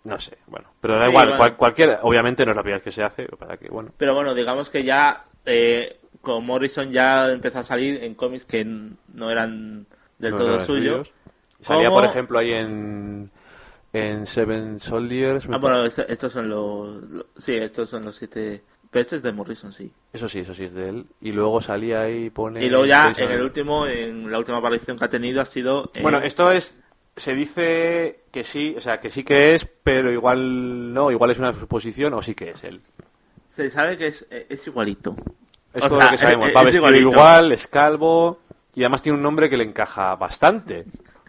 No sé, bueno. Pero da Sí, igual, bueno. cual, cualquier... Obviamente no es la primera vez que se hace, para que, bueno... Pero bueno, digamos que ya eh, con Morrison ya empezó a salir en cómics que n- no eran del no todo eran suyos. suyos. Salía, ¿Cómo? por ejemplo, ahí en... En Seven Soldiers... me Ah, bueno, parece. est- estos son los, lo- sí, estos son los siete... Pero este es de Morrison, sí. Eso sí, eso sí es de él. Y luego salía ahí, pone... Y luego ya Jason- en el último, en la última aparición que ha tenido ha sido... en- Bueno, esto es... Se dice que sí, o sea, que sí que es, pero igual no, igual es una suposición o sí que es él. se sabe que es, es igualito. Es O todo sea, lo que sabemos. es- Va es vestido igualito. igual, es calvo y además tiene un nombre que le encaja bastante.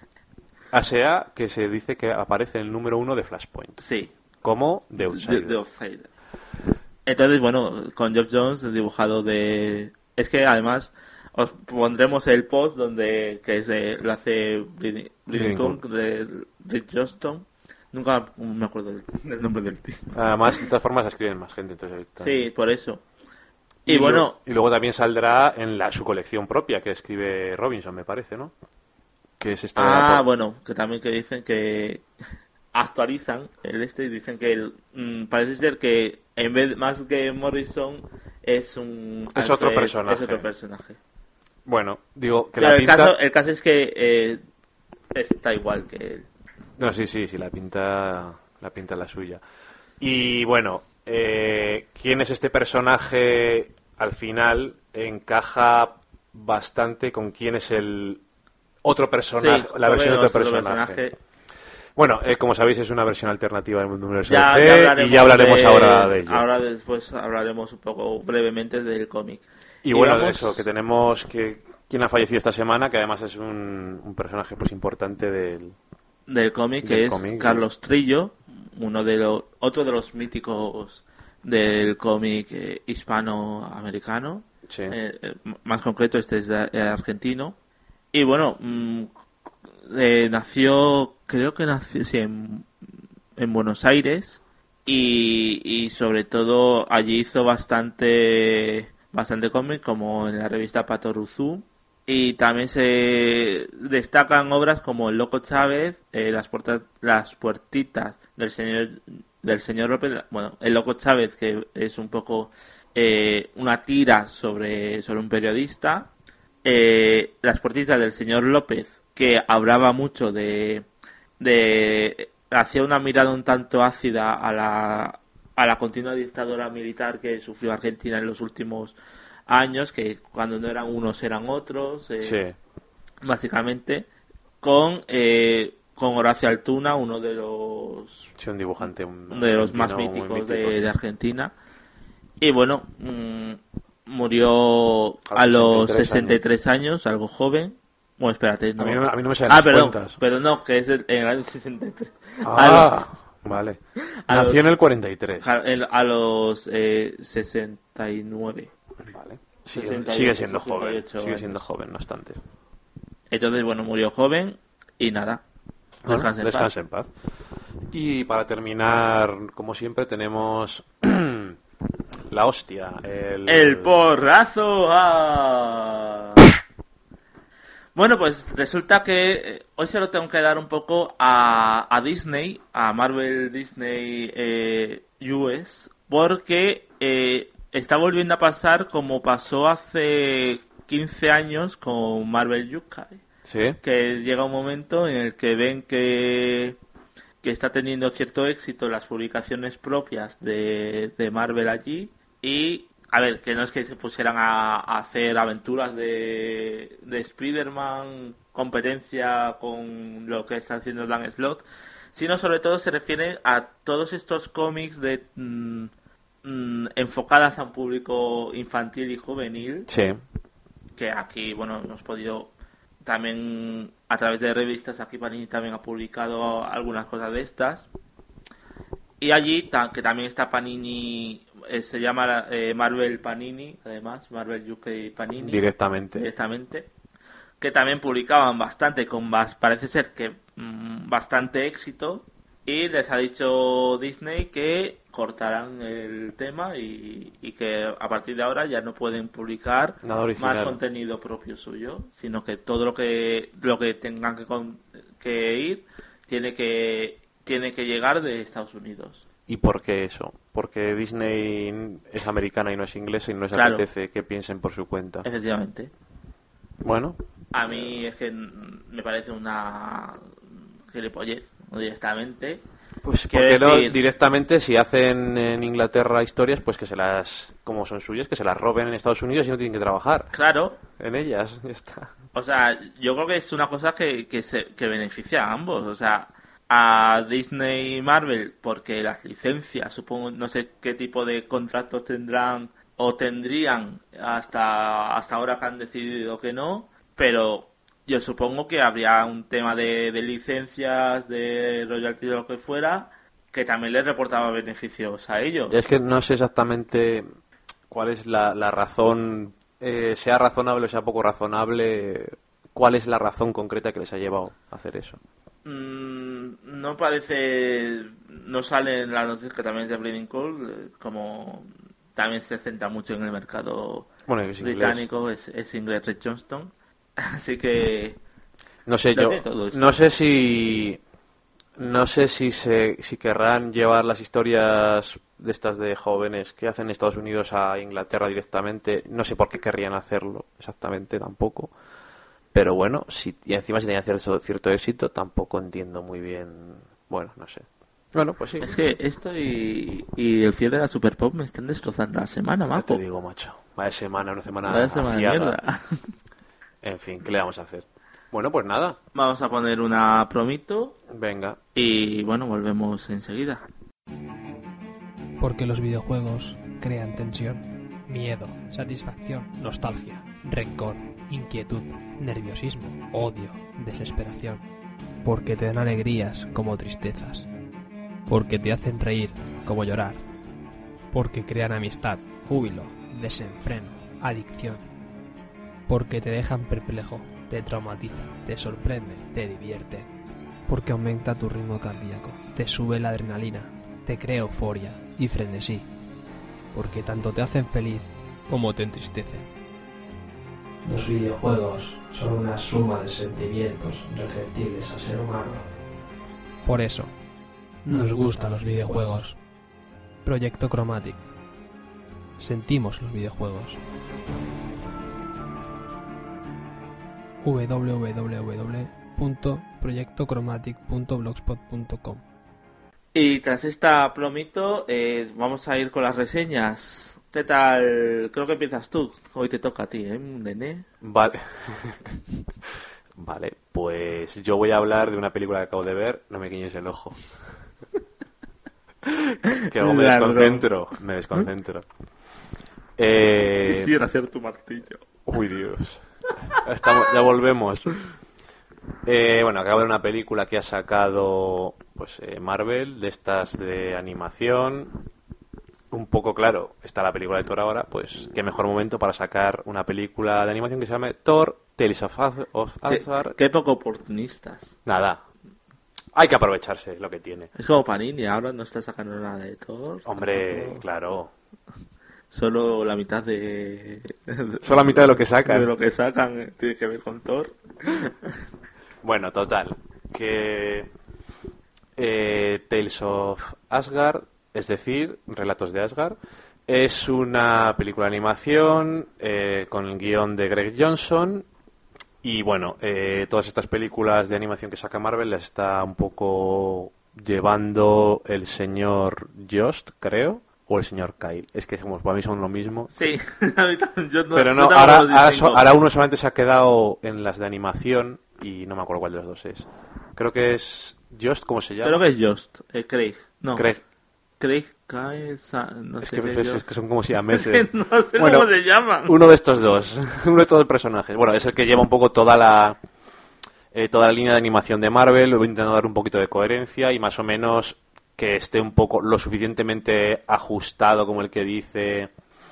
O sea, que se dice que aparece en el número uno de Flashpoint, Sí, como The de, Outsider. de Outsider. Entonces, bueno, con Geoff Jones, dibujado de... Es que además os pondremos el post donde que se lo hace Bleeding Bleeding Cook de Rick Johnston. Nunca me acuerdo del, del nombre del tío. Además, de todas formas, escriben más gente. Entonces, ahí también. Sí, por eso. Y, Y, bueno, lo- y luego también saldrá en la, su colección propia que escribe Robinson, me parece, ¿no? Que es esta... ah, bueno, que también que dicen que actualizan el este y dicen que el- mm, parece ser que en vez más que Morrison es un Es otro Alfred- personaje. es otro personaje. Bueno, digo que Pero la el pinta... caso el caso es que eh, está igual que él. No, sí, sí, sí, la pinta la pinta la suya. Y bueno, eh, ¿quién es este personaje? Al final encaja bastante con quién es el otro personaje, Sí, la versión de otro otro personaje. Bueno, eh, como sabéis es una versión alternativa del mundo universo Ya, D ya C hablaremos y ya hablaremos de- ahora de ello. Ahora después hablaremos un poco brevemente del cómic. Y bueno, de vamos- eso, que tenemos que quien ha fallecido esta semana, que además es un, un personaje pues importante del... del cómic, Del que es cómic, Carlos Trillo, uno de los otro de los míticos del cómic eh, hispanoamericano. Sí. Eh, eh, más concreto, este es de- eh, argentino. Y bueno, mm, eh, nació, creo que nació sí, en, en Buenos Aires y, y sobre todo allí hizo bastante bastante cómic, como en la revista Patoruzú. Y también se destacan obras como El Loco Chávez, eh, las puertas, las puertitas del señor del señor López. Bueno, El Loco Chávez, que es un poco eh, una tira sobre, sobre un periodista. Eh, las puertitas del señor López, que hablaba mucho de, de hacía una mirada un tanto ácida a la, a la continua dictadura militar que sufrió Argentina en los últimos años, que cuando no eran unos eran otros, eh, Sí. básicamente, con eh, con Horacio Altuna, uno de los Sí, un dibujante un uno de los más argentino muy míticos mítico. de, de Argentina. Y bueno, mm, murió A a los los sesenta sesenta y y tres años, algo joven. Bueno, espérate, no. A mí no, a mí no me salen ah, las perdón, cuentas. pero no, que es el- en el año sesenta y tres. Ah, vale. a Nació los- en el cuarenta y tres. A, el- a los eh, sesenta y nueve. Vale. Sigue, sesenta y ocho, sigue siendo sesenta y joven. ocho Sigue años. siendo joven, no obstante. Entonces, bueno, murió joven y nada. Bueno, Descansa en descansa en paz. Y para terminar, como siempre, tenemos la hostia. El, El porrazo. ¡Ah! Bueno, pues resulta que eh, hoy se lo tengo que dar un poco a, a Disney, a Marvel Disney eh, U S, porque eh, está volviendo a pasar como pasó hace quince años con Marvel U K. Sí. Que llega un momento en el que ven que, que está teniendo cierto éxito las publicaciones propias de, de Marvel allí y, a ver, que no es que se pusieran a, a hacer aventuras de, de Spider-Man, competencia con lo que está haciendo Dan Slott, sino sobre todo se refiere a todos estos cómics de mm, mm, enfocadas a un público infantil y juvenil, Sí. que aquí, bueno, hemos podido también a través de revistas, aquí Panini también ha publicado algunas cosas de estas. Y allí, ta- que también está Panini, eh, se llama eh, Marvel Panini, además, Marvel U K Panini. Directamente. Directamente. Que también publicaban bastante, con bas- parece ser que mm, bastante éxito. Y les ha dicho Disney que cortarán el tema y, y que a partir de ahora ya no pueden publicar Nada original. más contenido propio suyo, sino que todo lo que lo que tengan que, con- que ir tiene que tiene que llegar de Estados Unidos. ¿Y por qué eso? Porque Disney es americana y no es inglesa y no les Claro. apetece que piensen por su cuenta. Efectivamente. Bueno, A mí es que me parece una gilipollez, directamente. pues Quiero porque no decir- directamente si hacen en Inglaterra historias, pues que se las, como son suyas, que se las roben en Estados Unidos y no tienen que trabajar Claro, en ellas, ya está. o sea, yo creo que es una cosa que, que, se, que beneficia a ambos. O sea, a Disney y Marvel, porque las licencias, supongo, no sé qué tipo de contratos tendrán o tendrían hasta, hasta ahora que han decidido que no, pero yo supongo que habría un tema de, de licencias, de royalties, de lo que fuera, que también les reportaba beneficios a ellos. Es que no sé exactamente cuál es la, la razón, eh, sea razonable o sea poco razonable, cuál es la razón concreta que les ha llevado a hacer eso. Mm, no parece, no sale en las noticias que también es de Bleeding Cool, eh, como también se centra mucho en el mercado Bueno, es inglés. británico, es, es inglés Red Johnston, así que No sé, Lo yo tiene todo esto. no sé si no sé si se si querrán llevar las historias de estas de jóvenes que hacen en Estados Unidos a Inglaterra directamente. No sé por qué querrían hacerlo exactamente tampoco. Pero bueno, si y encima si tenían cierto, cierto éxito, tampoco entiendo muy bien. Bueno, no sé. Bueno, pues sí. es que esto y, y el cierre de la Super Pop me están destrozando la semana, Ya majo. te digo, macho. Vaya semana, una semana Vaya semana de aciaga. mierda. En fin, ¿qué le vamos a hacer? Bueno, pues nada. Vamos a poner una promito Venga. y bueno, volvemos enseguida. Porque los videojuegos crean tensión, miedo, satisfacción, nostalgia, rencor, inquietud, nerviosismo, odio, desesperación. Porque te dan alegrías como tristezas. Porque te hacen reír como llorar. Porque crean amistad, júbilo, desenfreno, adicción. Porque te dejan perplejo, te traumatizan, te sorprenden, te divierten. Porque aumenta tu ritmo cardíaco, te sube la adrenalina, te crea euforia y frenesí. Porque tanto te hacen feliz como te entristecen. Los videojuegos son una suma de sentimientos receptibles al ser humano. Por eso, nos gustan los videojuegos. Proyecto Chromatic. Sentimos los videojuegos. w w w punto proyecto chromatic punto blogspot punto com. Y tras esta promito, eh, vamos a ir con las reseñas. ¿Qué tal? Creo que empiezas tú. Hoy te toca a ti, ¿eh, nene? Vale. Vale, pues yo voy a hablar de una película que acabo de ver. No me guiñes el ojo. Que luego me Ladrón. desconcentro. Me desconcentro. Eh... Quisiera ser tu martillo. Uy, Dios. Estamos, ya volvemos. Eh, bueno, acabo de ver una película que ha sacado pues eh, Marvel, de estas de animación. Un poco claro, está la película de Thor ahora, pues qué mejor momento para sacar una película de animación que se llame Thor, Tales of, Az- of Qué, Asgard. qué poco oportunistas. Nada, hay que aprovecharse lo que tiene. Es como Panini, ahora no está sacando nada de Thor. Hombre, tampoco. claro. Solo la mitad de... Solo la mitad de lo que sacan. De lo que sacan eh, tiene que ver con Thor. Bueno, total, que eh, Tales of Asgard, es decir, Relatos de Asgard, es una película de animación eh, con el guión de Greg Johnson. Y bueno, eh, todas estas películas de animación que saca Marvel las está un poco llevando el señor Jost, creo, o el señor Kyle. Es que como para mí son lo mismo. Sí, a mí también, yo no, Pero yo no, tampoco ahora, los ahora, distingo. so- ahora uno solamente se ha quedado en las de animación y no me acuerdo cuál de los dos es. Creo que es Jost, ¿cómo se llama? Creo que es Jost, eh, Craig. No, Craig. Craig, Kyle, Sa- no Es sé que, qué. es, Jost. es que son como siameses. no sé Bueno, cómo se llaman. Uno de estos dos, uno de todos los personajes. Bueno, es el que lleva un poco toda la eh, toda la línea de animación de Marvel. Lo voy intentando dar un poquito de coherencia y más o menos que esté un poco lo suficientemente ajustado, como el que dice,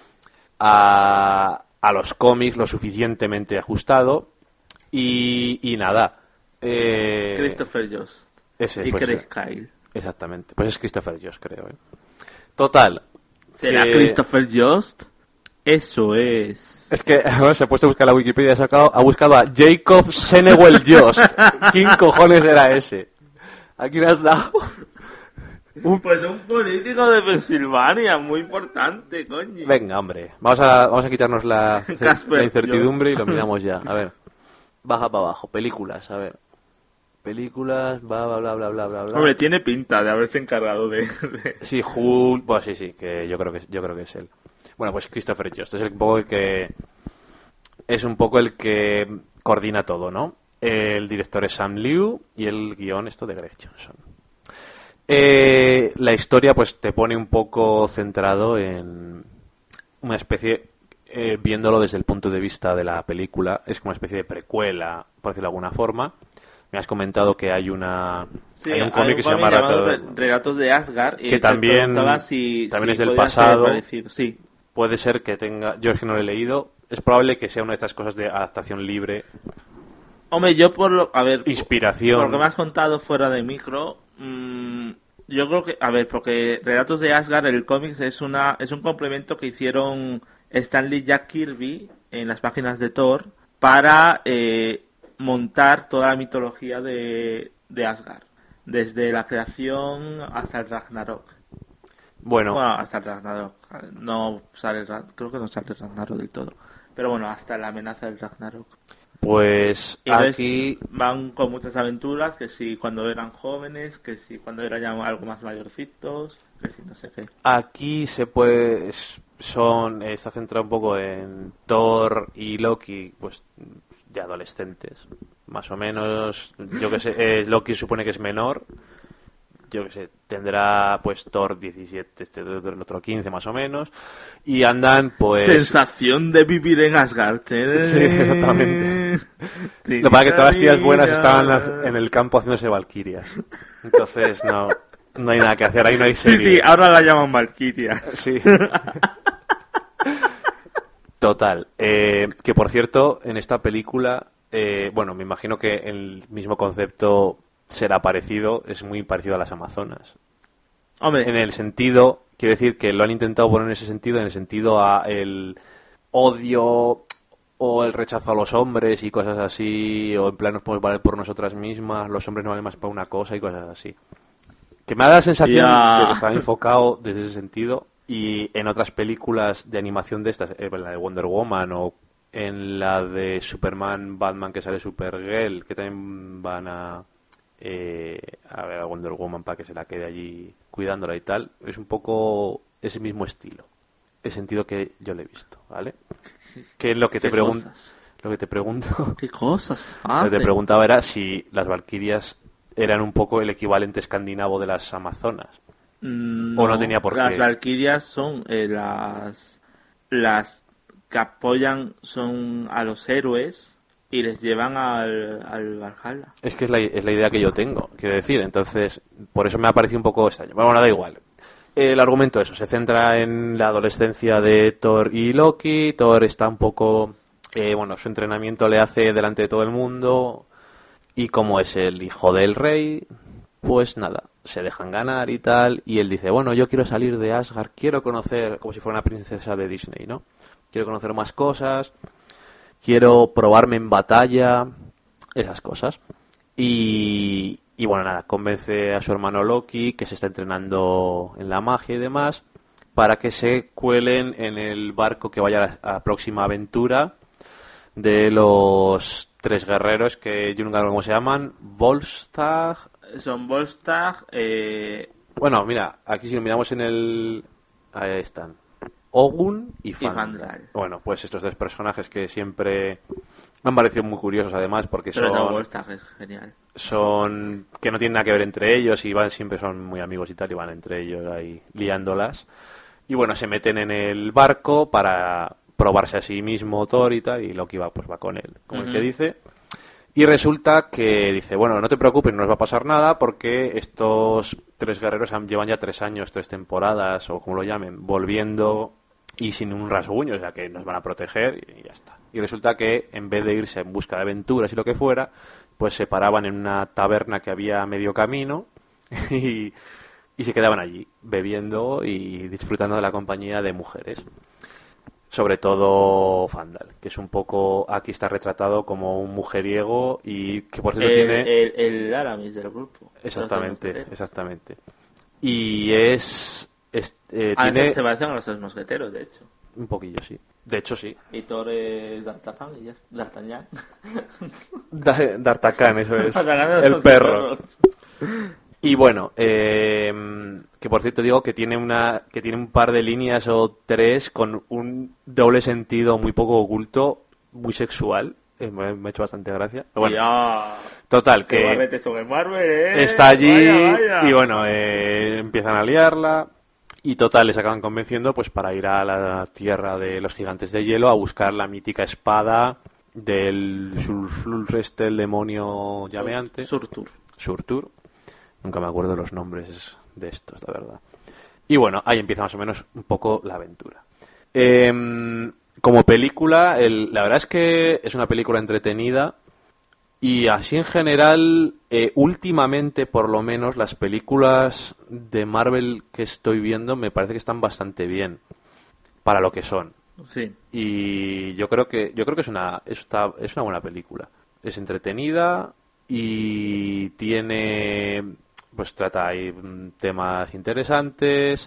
a, a los cómics, lo suficientemente ajustado. Y, y nada. Eh, Christopher Jost ese, y pues, Craig Kyle. exactamente. Pues es Christopher Jost, creo. ¿eh? Total. ¿Será que- Christopher Jost? Eso es. Es que bueno, se ha puesto a buscar la Wikipedia y ha, sacado, ha buscado a Jacob Senewell Jost. ¿Quién cojones era ese? Aquí le has dado. Un... Pues un político de Pensilvania, muy importante, coño. Venga, hombre, vamos a, vamos a quitarnos la, Casper, la incertidumbre y lo miramos ya. A ver, baja para abajo, películas, a ver. Películas, bla, bla, bla, bla, bla, bla, bla. Hombre, tiene pinta de haberse encargado de... de... Sí, Hulk, pues sí, sí, que yo creo que, yo creo que es él. Bueno, pues Christopher Jost, es el, un poco el que... Es un poco el que coordina todo, ¿no? El director es Sam Liu y el guión esto de Greg Johnson. Eh, la historia pues te pone un poco centrado en una especie, eh, viéndolo desde el punto de vista de la película, es como una especie de precuela, por decirlo de alguna forma. Me has comentado que hay una sí, hay un cómic que se llama llamado Relatos, Relatos de Asgard y que también, si, también si es del podía ser pasado. parecido. Sí. Puede ser que tenga, yo es que no lo he leído, es probable que sea una de estas cosas de adaptación libre. Hombre, yo por lo... A ver, inspiración. Por lo que me has contado fuera de micro, mmm, yo creo que... A ver, porque Relatos de Asgard, el cómic, es una es un complemento que hicieron Stan Lee y Jack Kirby en las páginas de Thor para eh, montar toda la mitología de, de Asgard. Desde la creación hasta el Ragnarok. Bueno, Bueno, hasta el Ragnarok. No sale, creo que no sale el Ragnarok del todo. Pero bueno, hasta la amenaza del Ragnarok. Pues y entonces aquí van con muchas aventuras, que si cuando eran jóvenes, que si cuando eran ya algo más mayorcitos, que si no sé qué. aquí se puede son está centrado un poco en Thor y Loki, pues de adolescentes, más o menos. Yo que sé, eh, Loki supone que es menor. Yo que sé, tendrá pues Thor diecisiete, este el otro quince más o menos, y andan pues... Sensación de vivir en Asgard. ¿eh? Sí, exactamente. Lo que pasa es que todas las tías buenas estaban en el campo haciéndose valquirias. Entonces no, no hay nada que hacer, ahí no hay serie. Sí, sí, ahora la llaman valquiria. Sí. Total. Eh, que por cierto, en esta película, eh, bueno, me imagino que el mismo concepto será parecido, es muy parecido a las Amazonas. Hombre, en el sentido, quiero decir que lo han intentado poner en ese sentido, en el sentido a el odio o el rechazo a los hombres y cosas así, o en plan nos podemos valer por nosotras mismas, los hombres no valen más para una cosa y cosas así. Que me da la sensación ya. de que estaba enfocado desde ese sentido, y en otras películas de animación de estas, en la de Wonder Woman o en la de Superman, Batman, que sale Supergirl, que también van a... Eh, a ver a Wonder Woman para que se la quede allí cuidándola y tal, es un poco ese mismo estilo, el sentido que yo le he visto, ¿vale? Que es lo que te pregunto, lo que te pregunto, ¿qué cosas? lo que te preguntaba era si las valquirias eran un poco el equivalente escandinavo de las amazonas, mm, o no tenía por las qué. Las valquirias son eh, las las que apoyan son a los héroes y les llevan al, al Valhalla. Es que es la, es la idea que yo tengo, quiero decir. Entonces, por eso me ha parecido un poco extraño. Bueno, da igual. El argumento eso, se centra en la adolescencia de Thor y Loki. Thor está un poco... Eh, bueno, su entrenamiento le hace delante de todo el mundo. Y como es el hijo del rey, pues nada, se dejan ganar y tal. Y él dice, bueno, yo quiero salir de Asgard, quiero conocer, como si fuera una princesa de Disney, ¿no? Quiero conocer más cosas... Quiero probarme en batalla, esas cosas. Y, y bueno, nada, convence a su hermano Loki, que se está entrenando en la magia y demás, para que se cuelen en el barco que vaya a la, a la próxima aventura de los tres guerreros que yo nunca sé cómo se llaman. Volstagg. Son Volstagg. Eh... Bueno, mira, aquí si lo miramos en el... Ahí están. Ogun y Fandral. Bueno, pues estos tres personajes que siempre me han parecido muy curiosos, además, porque Pero son... no, Volstagg es genial. Son... que no tienen nada que ver entre ellos y van siempre son muy amigos y tal, y van entre ellos ahí liándolas. Y bueno, se meten en el barco para probarse a sí mismo Thor y tal, y Loki va, pues va con él, como uh-huh. el que dice. Y resulta que dice, bueno, no te preocupes, no nos va a pasar nada, porque estos tres guerreros han, llevan ya tres años, tres temporadas, o como lo llamen, volviendo... y sin un rasguño, o sea que nos van a proteger y ya está. Y resulta que en vez de irse en busca de aventuras y lo que fuera, pues se paraban en una taberna que había a medio camino y, y se quedaban allí bebiendo y disfrutando de la compañía de mujeres. Sobre todo Fandal, que es un poco, aquí está retratado como un mujeriego y que por cierto el, tiene... El, el Aramis del grupo. Exactamente, exactamente. Y es... es eh, ah, tiene... se parecen a los tres mosqueteros, de hecho. Un poquillo, sí. De hecho, sí. Y Thor es D'Artagnan, y ya es D'Artagnan. Da- D'Artagnan, eso es. D'Artagnan es El los perro. perros. Y bueno, eh, que por cierto digo que tiene una que tiene un par de líneas o tres con un doble sentido muy poco oculto, muy sexual. Eh, me, me ha hecho bastante gracia. Pero bueno, Ya. total, Qué que barrete sobre Marvel, ¿eh? está allí Vaya, vaya. y bueno, eh, empiezan a liarla y total les acaban convenciendo pues para ir a la tierra de los gigantes de hielo a buscar la mítica espada del Sulfur, este, el demonio llameante. Surtur. Surtur. Nunca me acuerdo los nombres de estos, la verdad. Y bueno, ahí empieza más o menos un poco la aventura. Eh, como película, el, la verdad es que es una película entretenida y así en general, eh, últimamente por lo menos, las películas de Marvel que estoy viendo me parece que están bastante bien para lo que son. Sí. Y yo creo que yo creo que es una está, es una buena película. Es entretenida y tiene pues trata ahí temas interesantes,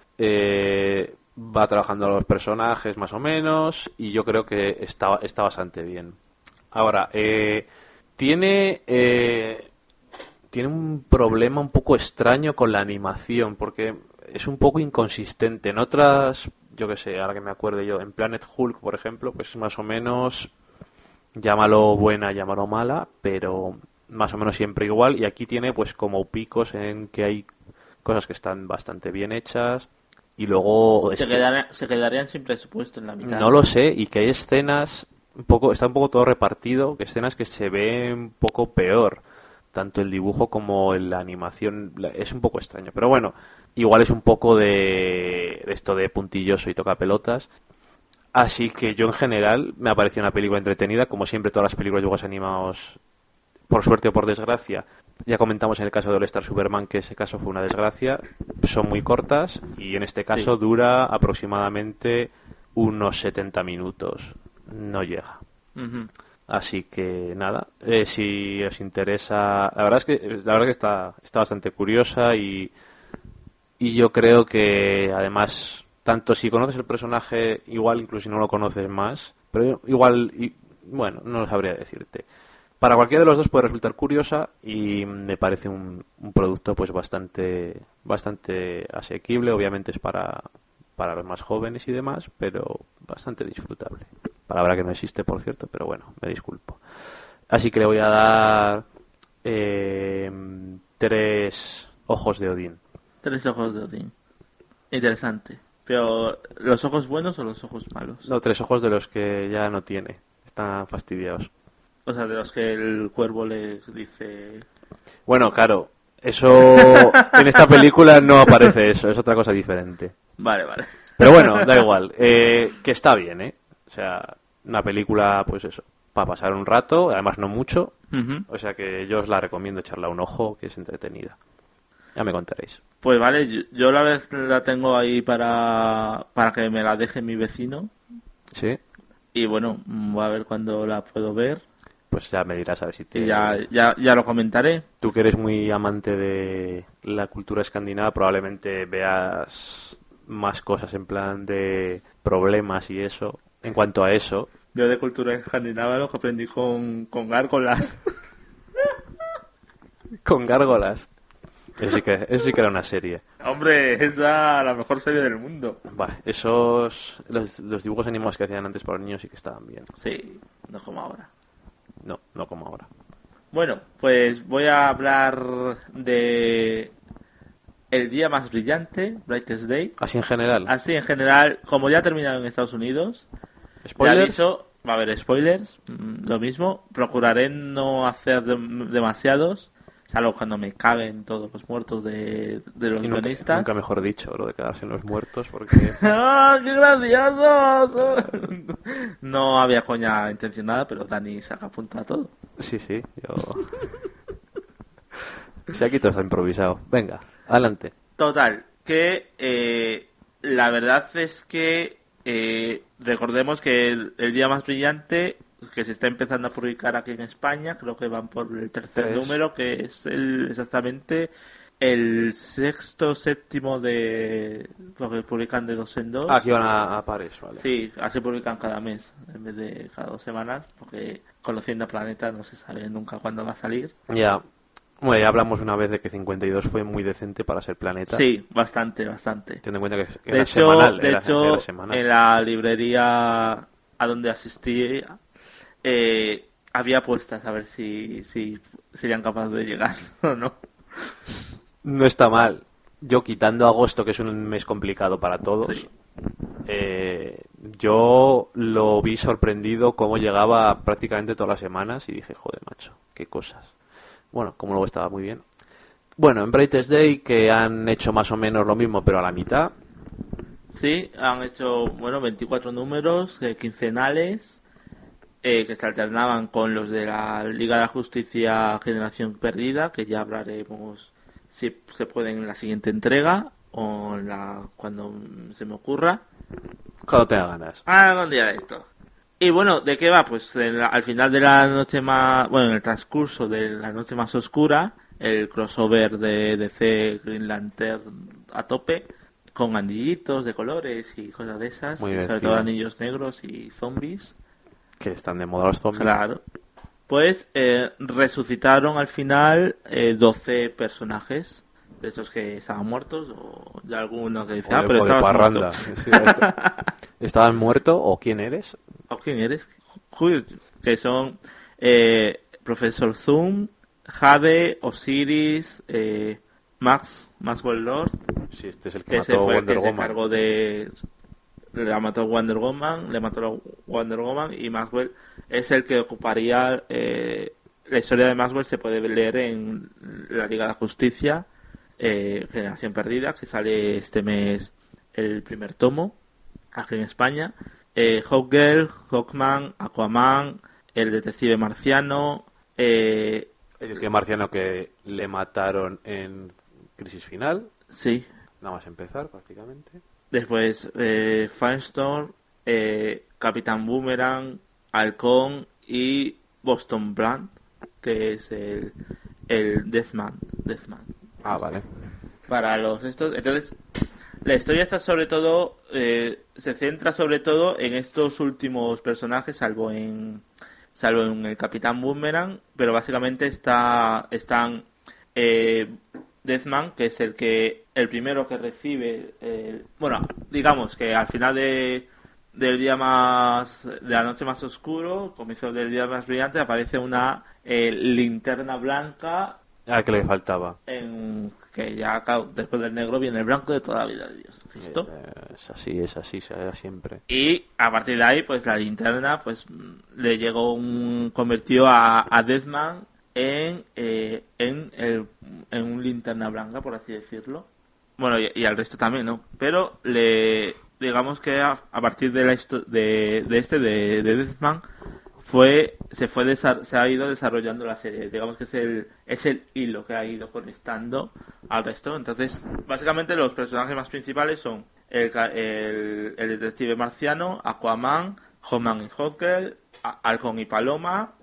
eh, va trabajando a los personajes más o menos y yo creo que está está bastante bien. Ahora, eh, tiene eh, tiene un problema un poco extraño con la animación porque es un poco inconsistente. En otras, yo qué sé, ahora que me acuerde yo, en Planet Hulk, por ejemplo, pues más o menos, llámalo buena, llámalo mala, pero más o menos siempre igual. Y aquí tiene pues como picos en que hay cosas que están bastante bien hechas y luego... Se, escen- quedarían, se quedarían sin presupuesto en la mitad. no lo sé, y que hay escenas, un poco está un poco todo repartido, que escenas que se ven un poco peor. Tanto el dibujo como la animación la- es un poco extraño. Pero bueno, igual es un poco de, de esto de puntilloso y toca pelotas. Así que yo en general me ha parecido una película entretenida. Como siempre, todas las películas de dibujos animados, por suerte o por desgracia, ya comentamos en el caso de All Star Superman que ese caso fue una desgracia, son muy cortas y en este caso Sí. dura aproximadamente unos setenta minutos. No llega. Ujú. Así que nada, eh, si os interesa, la verdad es que la verdad que está está bastante curiosa y y yo creo que además tanto si conoces el personaje igual incluso si no lo conoces más, pero igual y, bueno, no lo sabría decirte. Para cualquiera de los dos puede resultar curiosa y me parece un, un producto pues bastante bastante asequible, obviamente es para para los más jóvenes y demás, pero bastante disfrutable. Palabra que no existe, por cierto, pero bueno, me disculpo. Así que le voy a dar eh, tres ojos de Odín. Tres ojos de Odín. Interesante. Pero, ¿los ojos buenos o los ojos malos? No, tres ojos de los que ya no tiene. Están fastidiados. O sea, de los que el cuervo le dice... Bueno, claro, eso en esta película no aparece eso, es otra cosa diferente. Vale, vale. Pero bueno, da igual. Eh, que está bien, ¿eh? O sea, una película, pues eso, para pasar un rato, además no mucho. Ujú. O sea que yo os la recomiendo echarla un ojo, que es entretenida. Ya me contaréis. Pues vale, yo, yo la vez la tengo ahí para, para que me la deje mi vecino. ¿Sí? Y bueno, voy a ver cuándo la puedo ver. Pues ya me dirás a ver si te... Y ya, ya, ya lo comentaré. Tú que eres muy amante de la cultura escandinava, probablemente veas más cosas en plan de problemas y eso. En cuanto a eso, Yo de cultura escandinava lo que aprendí con, con gárgolas. con gárgolas. Eso sí que, eso sí que era una serie. Hombre, esa es la mejor serie del mundo. Vale, esos... Los, los dibujos animados que hacían antes para los niños sí que estaban bien. Sí, no como ahora. No, no como ahora. Bueno, pues voy a hablar de el día más brillante, Brightest Day. Así en general. Así en general, como ya ha terminado en Estados Unidos, ya ¿Spoilers? aviso, va a haber spoilers, mm, lo mismo. Procuraré no hacer dem- demasiados, salvo cuando me caguen todos los muertos de, de los Y nunca, guionistas. nunca mejor dicho, lo de quedarse en los muertos, porque... ¡Ah, qué graciosos! No había coña intencionada, pero Dani saca punta a todo. Sí, sí, yo... Si aquí todo está improvisado. Venga, adelante. Total, que eh, la verdad es que Eh, recordemos que el, el día más brillante, que se está empezando a publicar aquí en España, creo que van por el tercer Tres. número, que es el exactamente el sexto séptimo de... porque publican de dos en dos. Ah, aquí van a, a pares, vale. Sí, así publican cada mes en vez de cada dos semanas, porque conociendo a Planeta no se sabe nunca cuándo va a salir. Ya. Bueno, ya hablamos una vez de que cincuenta y dos fue muy decente para ser Planeta. Sí, bastante, bastante. Teniendo en cuenta que, que De era hecho, semanal. de era, hecho era semanal. en la librería a donde asistí eh, había apuestas a ver si, si serían capaces de llegar o no. No está mal. Yo, quitando agosto, que es un mes complicado para todos, Sí. eh, yo lo vi sorprendido cómo llegaba prácticamente todas las semanas y dije, joder, macho, qué cosas. Bueno, como luego estaba muy bien. Bueno, en Brightest Day, que han hecho más o menos lo mismo, pero a la mitad. Sí, han hecho, bueno, veinticuatro números eh, quincenales eh, que se alternaban con los de la Liga de la Justicia Generación Perdida, que ya hablaremos si se puede en la siguiente entrega o en la, cuando se me ocurra. Cuando tenga ganas. Ah, algún día de esto. Y bueno, ¿de qué va? Pues en la- al final de la noche más... Bueno, en el transcurso de la noche más oscura, el crossover de D C Green Lantern a tope, con anillitos de colores y cosas de esas, Muy y sobre divertido. todo anillos negros y zombies. Que están de moda los zombies. Claro. Pues eh, resucitaron al final eh, doce personajes, de estos que estaban muertos, o de algunos que decían, O ah, de, pero o de estabas parranda. muerto. Sí, esto. ¿Estabas muerto o quién eres? ¿O quién eres? Joder, que son eh, Profesor Zoom, Jade, Osiris, eh, Max, Maxwell Lord, Sí, este es el que que mató se fue el Wonder que se Woman. encargó de... Le mató Wonder Woman, le mató a Wonder Woman, y Maxwell es el que ocuparía... Eh, la historia de Maxwell se puede leer en la Liga de la Justicia, eh, Generación Perdida, que sale este mes el primer tomo, aquí en España. Eh, Hawkgirl, Hawkman, Aquaman, el detective marciano, eh, El que marciano que le mataron en Crisis Final. sí, Nada más empezar, prácticamente. después eh, Firestorm, eh, Capitán Boomerang, Halcón y Boston Brand, que es el, el Deathman, Deathman. Ah, vale. Para los estos, entonces la historia está sobre todo eh, se centra sobre todo en estos últimos personajes, salvo en salvo en el Capitán Boomerang, pero básicamente está están eh, Deathman, que es el que el primero que recibe eh, bueno, digamos que al final de del día más de la noche más oscuro, comienzo del día más brillante, aparece una eh, linterna blanca Ah, que le faltaba. en que ya claro, después del negro viene el blanco de toda la vida de Dios, ¿listo? Eh, es así, es así, será siempre. Y a partir de ahí, pues la linterna, pues mm, le llegó un convirtió a, a Deathman en eh, en, el, en un linterna blanca, por así decirlo. Bueno, y, y al resto también, ¿no? Pero le digamos que a, a partir de la histo- de, de este de, de Deathman fue se fue desa- se ha ido desarrollando la serie, digamos que es el es el hilo que ha ido conectando al resto. Entonces básicamente los personajes más principales son el, ca- el, el detective marciano, Aquaman, Hawkman y Hawkgirl, A- Halcón y Paloma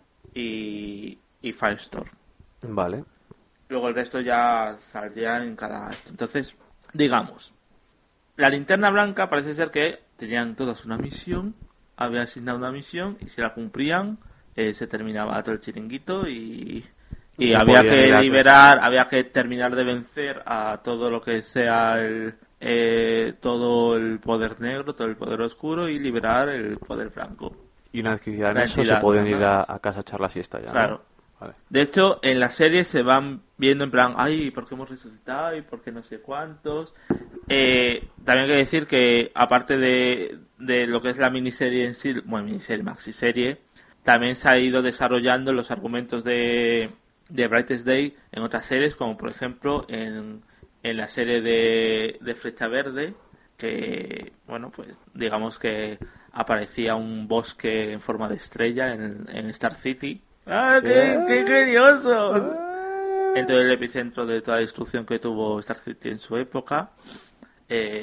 y, y Firestorm. Vale. Luego el resto ya saldría en cada esto. Entonces, digamos, la linterna blanca parece ser que tenían todas una misión, habían asignado una misión y si la cumplían eh, se terminaba todo el chiringuito y, y Se había podían que ir a- liberar, había que terminar de vencer a todo lo que sea el eh, todo el poder negro, todo el poder oscuro y liberar el poder blanco. Y una vez que hicieran La eso, entidad, se podían ir ¿no? a, a casa a echar la siesta ya, ¿no? Claro. Vale. De hecho, en la serie se van viendo en plan, ay, ¿por qué hemos resucitado? ¿Y por qué no sé cuántos? Eh, también hay que decir que, aparte de, de lo que es la miniserie en sí, bueno, miniserie, maxiserie, también se ha ido desarrollando los argumentos de, de Brightest Day en otras series, como por ejemplo en, en la serie de, de Flecha Verde, que, bueno, pues digamos que aparecía un bosque en forma de estrella en, en Star City. ¡Ah, qué, qué curioso! Entonces el epicentro de toda la destrucción que tuvo Star City en su época, eh,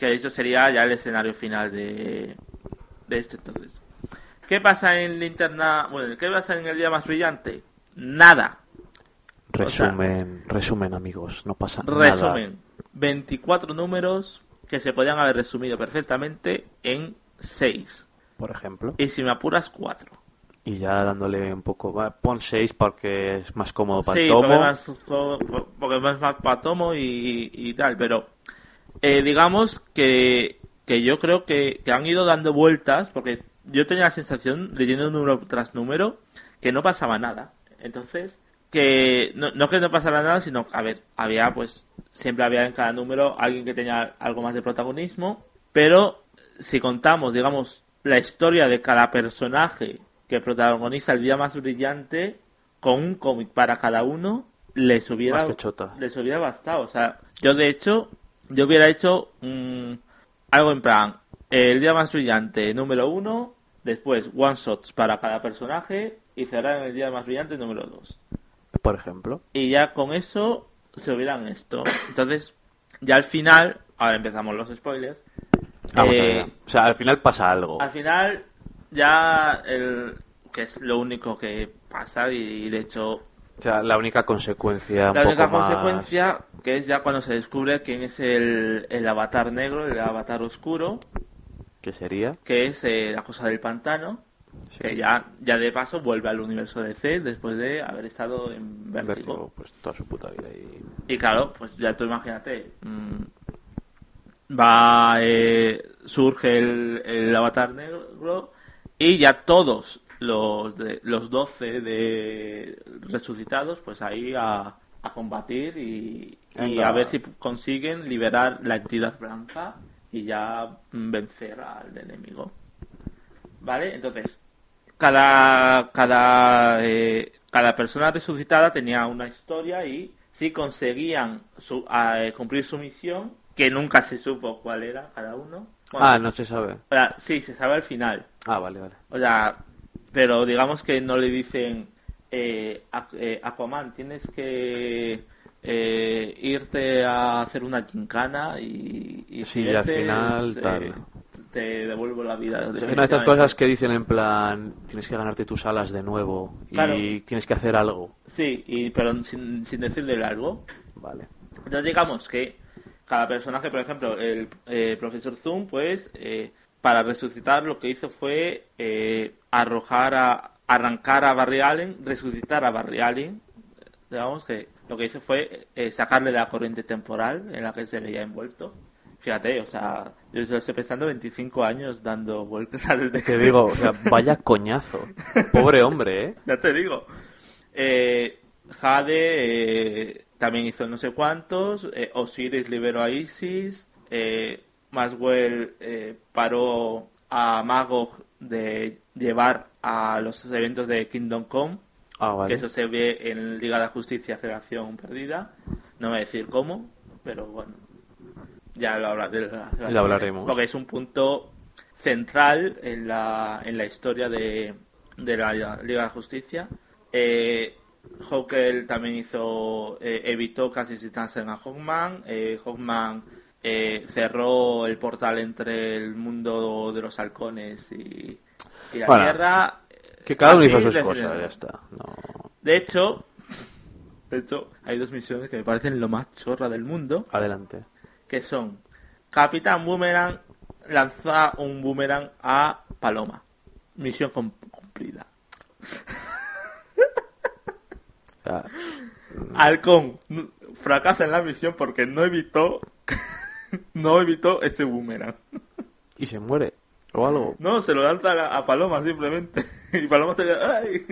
Que de hecho sería ya el escenario final de, de esto. Entonces, ¿qué pasa en Linterna? Bueno, ¿qué pasa en El Día Más Brillante? Nada. Resumen, o sea, resumen, amigos, no pasa resumen, nada. Resumen, veinticuatro números que se podían haber resumido perfectamente en seis. Por ejemplo. Y si me apuras, cuatro. Y ya dándole un poco, va, pon seis porque es más cómodo para sí, el tomo. Porque, más, porque es más para tomo y, y tal, pero eh, digamos que, que yo creo que, que han ido dando vueltas, porque yo tenía la sensación, leyendo número tras número, que no pasaba nada. Entonces, que no, no que no pasara nada, sino, a ver, había pues, siempre había en cada número alguien que tenía algo más de protagonismo, pero si contamos, digamos, la historia de cada personaje que protagoniza El Día Más Brillante, con un cómic para cada uno, les hubiera, les hubiera bastado. O sea, yo de hecho, yo hubiera hecho um, algo en plan, El Día Más Brillante número uno, después one shots para cada personaje y cerrar en El Día Más Brillante número dos. Por ejemplo. Y ya con eso se hubieran esto. Entonces, ya al final, ahora empezamos los spoilers. Vamos eh, a ver. O sea, al final pasa algo. Al final, ya el que es lo único que pasa y, y de hecho... O sea, la única consecuencia. La un única poco consecuencia, más... que es ya cuando se descubre quién es el, el avatar negro, el avatar oscuro. ¿Qué sería? Que es eh, la cosa del pantano. Sí. Que ya, ya de paso vuelve al universo de D C después de haber estado en Vértigo. Vértigo, pues toda su puta vida. Y, y claro, pues ya tú imagínate. Mmm, va, eh, surge el, el avatar negro y ya todos los de, los doce de resucitados, pues ahí a, a combatir y, y a ver si consiguen liberar la entidad blanca y ya vencer al enemigo. ¿Vale? Entonces, cada cada eh, cada persona resucitada tenía una historia y si conseguían su, eh, cumplir su misión, que nunca se supo cuál era cada uno. Bueno, ah, no se sabe. O sea, sí, se sabe al final. Ah, vale, vale. O sea, pero digamos que no le dicen eh, eh, Aquaman, tienes que eh, irte a hacer una gincana y, y sí, si y al veces, final eh, tal... te devuelvo la vida. O sea, una de estas cosas que dicen en plan, tienes que ganarte tus alas de nuevo y claro, tienes que hacer algo. Sí, y pero sin, sin decirle algo. Vale. Entonces digamos que cada personaje, por ejemplo, el eh, profesor Zoom, pues, eh, para resucitar lo que hizo fue eh, arrojar a, arrancar a Barry Allen, resucitar a Barry Allen. Digamos que lo que hizo fue eh, sacarle de la corriente temporal en la que se veía envuelto. Fíjate, o sea, yo estoy pensando veinticinco años dando vueltas al de Te digo, o sea, vaya coñazo. Pobre hombre, ¿eh? Ya te digo. Eh, Jade eh, también hizo no sé cuántos. Eh, Osiris liberó a Isis. Eh, Maswell eh, paró a Magog de llevar a los eventos de Kingdom Come. Ah, vale. Que eso se ve en Liga de la Justicia Generación Perdida. No voy a decir cómo, pero bueno. Ya lo, hablaré, lo hablaremos. Porque es un punto central en la, en la historia de, de la Liga de Justicia. Eh, Hawkeye también hizo eh, evitó que asesinasen a Hawkman. Eh, Hawkman eh, cerró el portal entre el mundo de los halcones y, y la bueno, Tierra. Que cada uno hizo sus cosas, ya está. No. De hecho, de hecho, hay dos misiones que me parecen lo más chorra del mundo. Adelante. Que son Capitán Boomerang lanza un boomerang a Paloma. Misión cumplida. Ah. Halcón fracasa en la misión porque no evitó no evitó ese boomerang. Y se muere o algo. No, se lo lanza a, a Paloma simplemente. Y Paloma se queda ¡ay!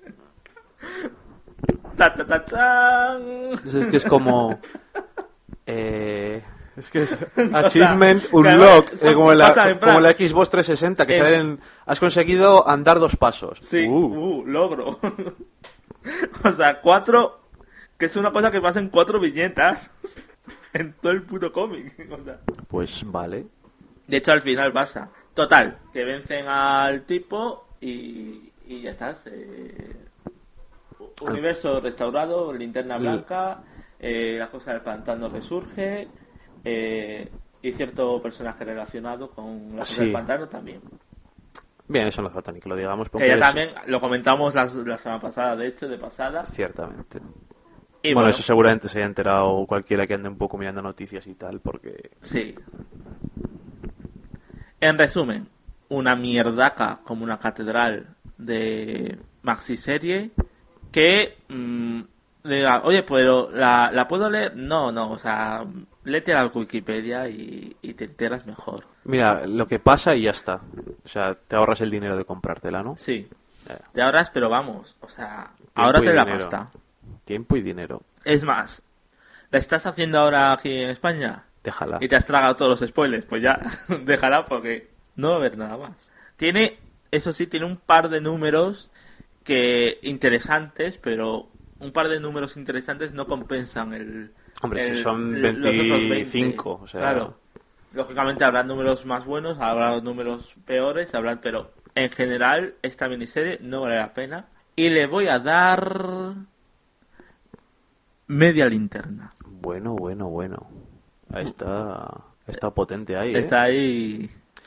¡Ta, ta, ta, chan! Es que es como eh... Es que es Achievement Unlock, eh, como, en la, en como en la Xbox trescientos sesenta, que en... salen, has conseguido andar dos pasos. Sí, uh, uh logro. O sea, cuatro, que es una cosa que pasa en cuatro viñetas en todo el puto cómic. O sea. Pues vale. De hecho, al final pasa. Total, que vencen al tipo y, y ya está. Eh, universo restaurado, linterna blanca, eh, la cosa del pantano resurge. Eh, Y cierto personaje relacionado con la Sí. Casa del Pantano también. Bien, eso no hace falta ni que lo digamos. Que porque ya es- también lo comentamos las- la semana pasada, de hecho, de pasada. Ciertamente. Y bueno, bueno, eso seguramente se haya enterado cualquiera que ande un poco mirando noticias y tal, porque... sí. En resumen, una mierdaca como una catedral de maxiserie que mmm, diga, oye, pero ¿la, ¿la puedo leer? No, no, o sea, léete la Wikipedia y, y te enteras mejor. Mira, lo que pasa y ya está. O sea, te ahorras el dinero de comprártela, ¿no? Sí, Eh, te ahorras, pero vamos, o sea, Tiempo ahora y te la dinero. pasta. Tiempo y dinero. Es más, ¿la estás haciendo ahora aquí en España? Déjala. Y te has tragado todos los spoilers, pues ya, déjala porque no va a haber nada más. Tiene, eso sí, tiene un par de números que interesantes, pero un par de números interesantes no compensan el... Hombre, el- si son el- los otros veinte. veinticinco, o sea... Claro. Lógicamente habrá números más buenos, habrá números peores, habrá, pero en general esta miniserie no vale la pena. Y le voy a dar media linterna. Bueno, bueno, bueno. Ahí está... Está potente ahí, ¿eh? Está ahí...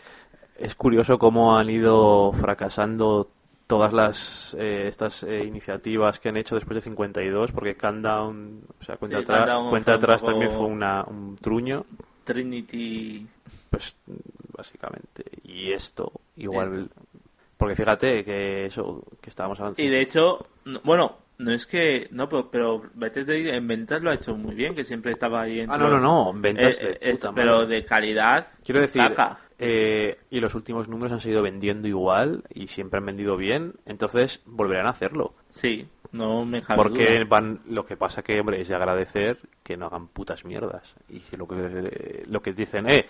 Es curioso cómo han ido fracasando todas las eh, estas eh, iniciativas que han hecho después de cincuenta y dos, porque Countdown, o sea, cuenta Sí, atrás, Countdown cuenta fue un atrás poco- también fue una, un truño, Trinity... pues básicamente. Y esto, igual, porque fíjate que eso que estábamos hablando. Y de hecho, no- bueno, no es que... No, pero, pero Bethesda en ventas lo ha hecho muy bien, que siempre estaba ahí en... Ah, no, no, no, ventas de Eh, eh, puta pero madre. de calidad... Quiero decir, caca. eh, y los últimos números han seguido vendiendo igual y siempre han vendido bien, entonces volverán a hacerlo. Sí, no me cabe Porque duda. van, lo que pasa que, hombre, es de agradecer que no hagan putas mierdas. Y que lo que, lo que dicen, eh,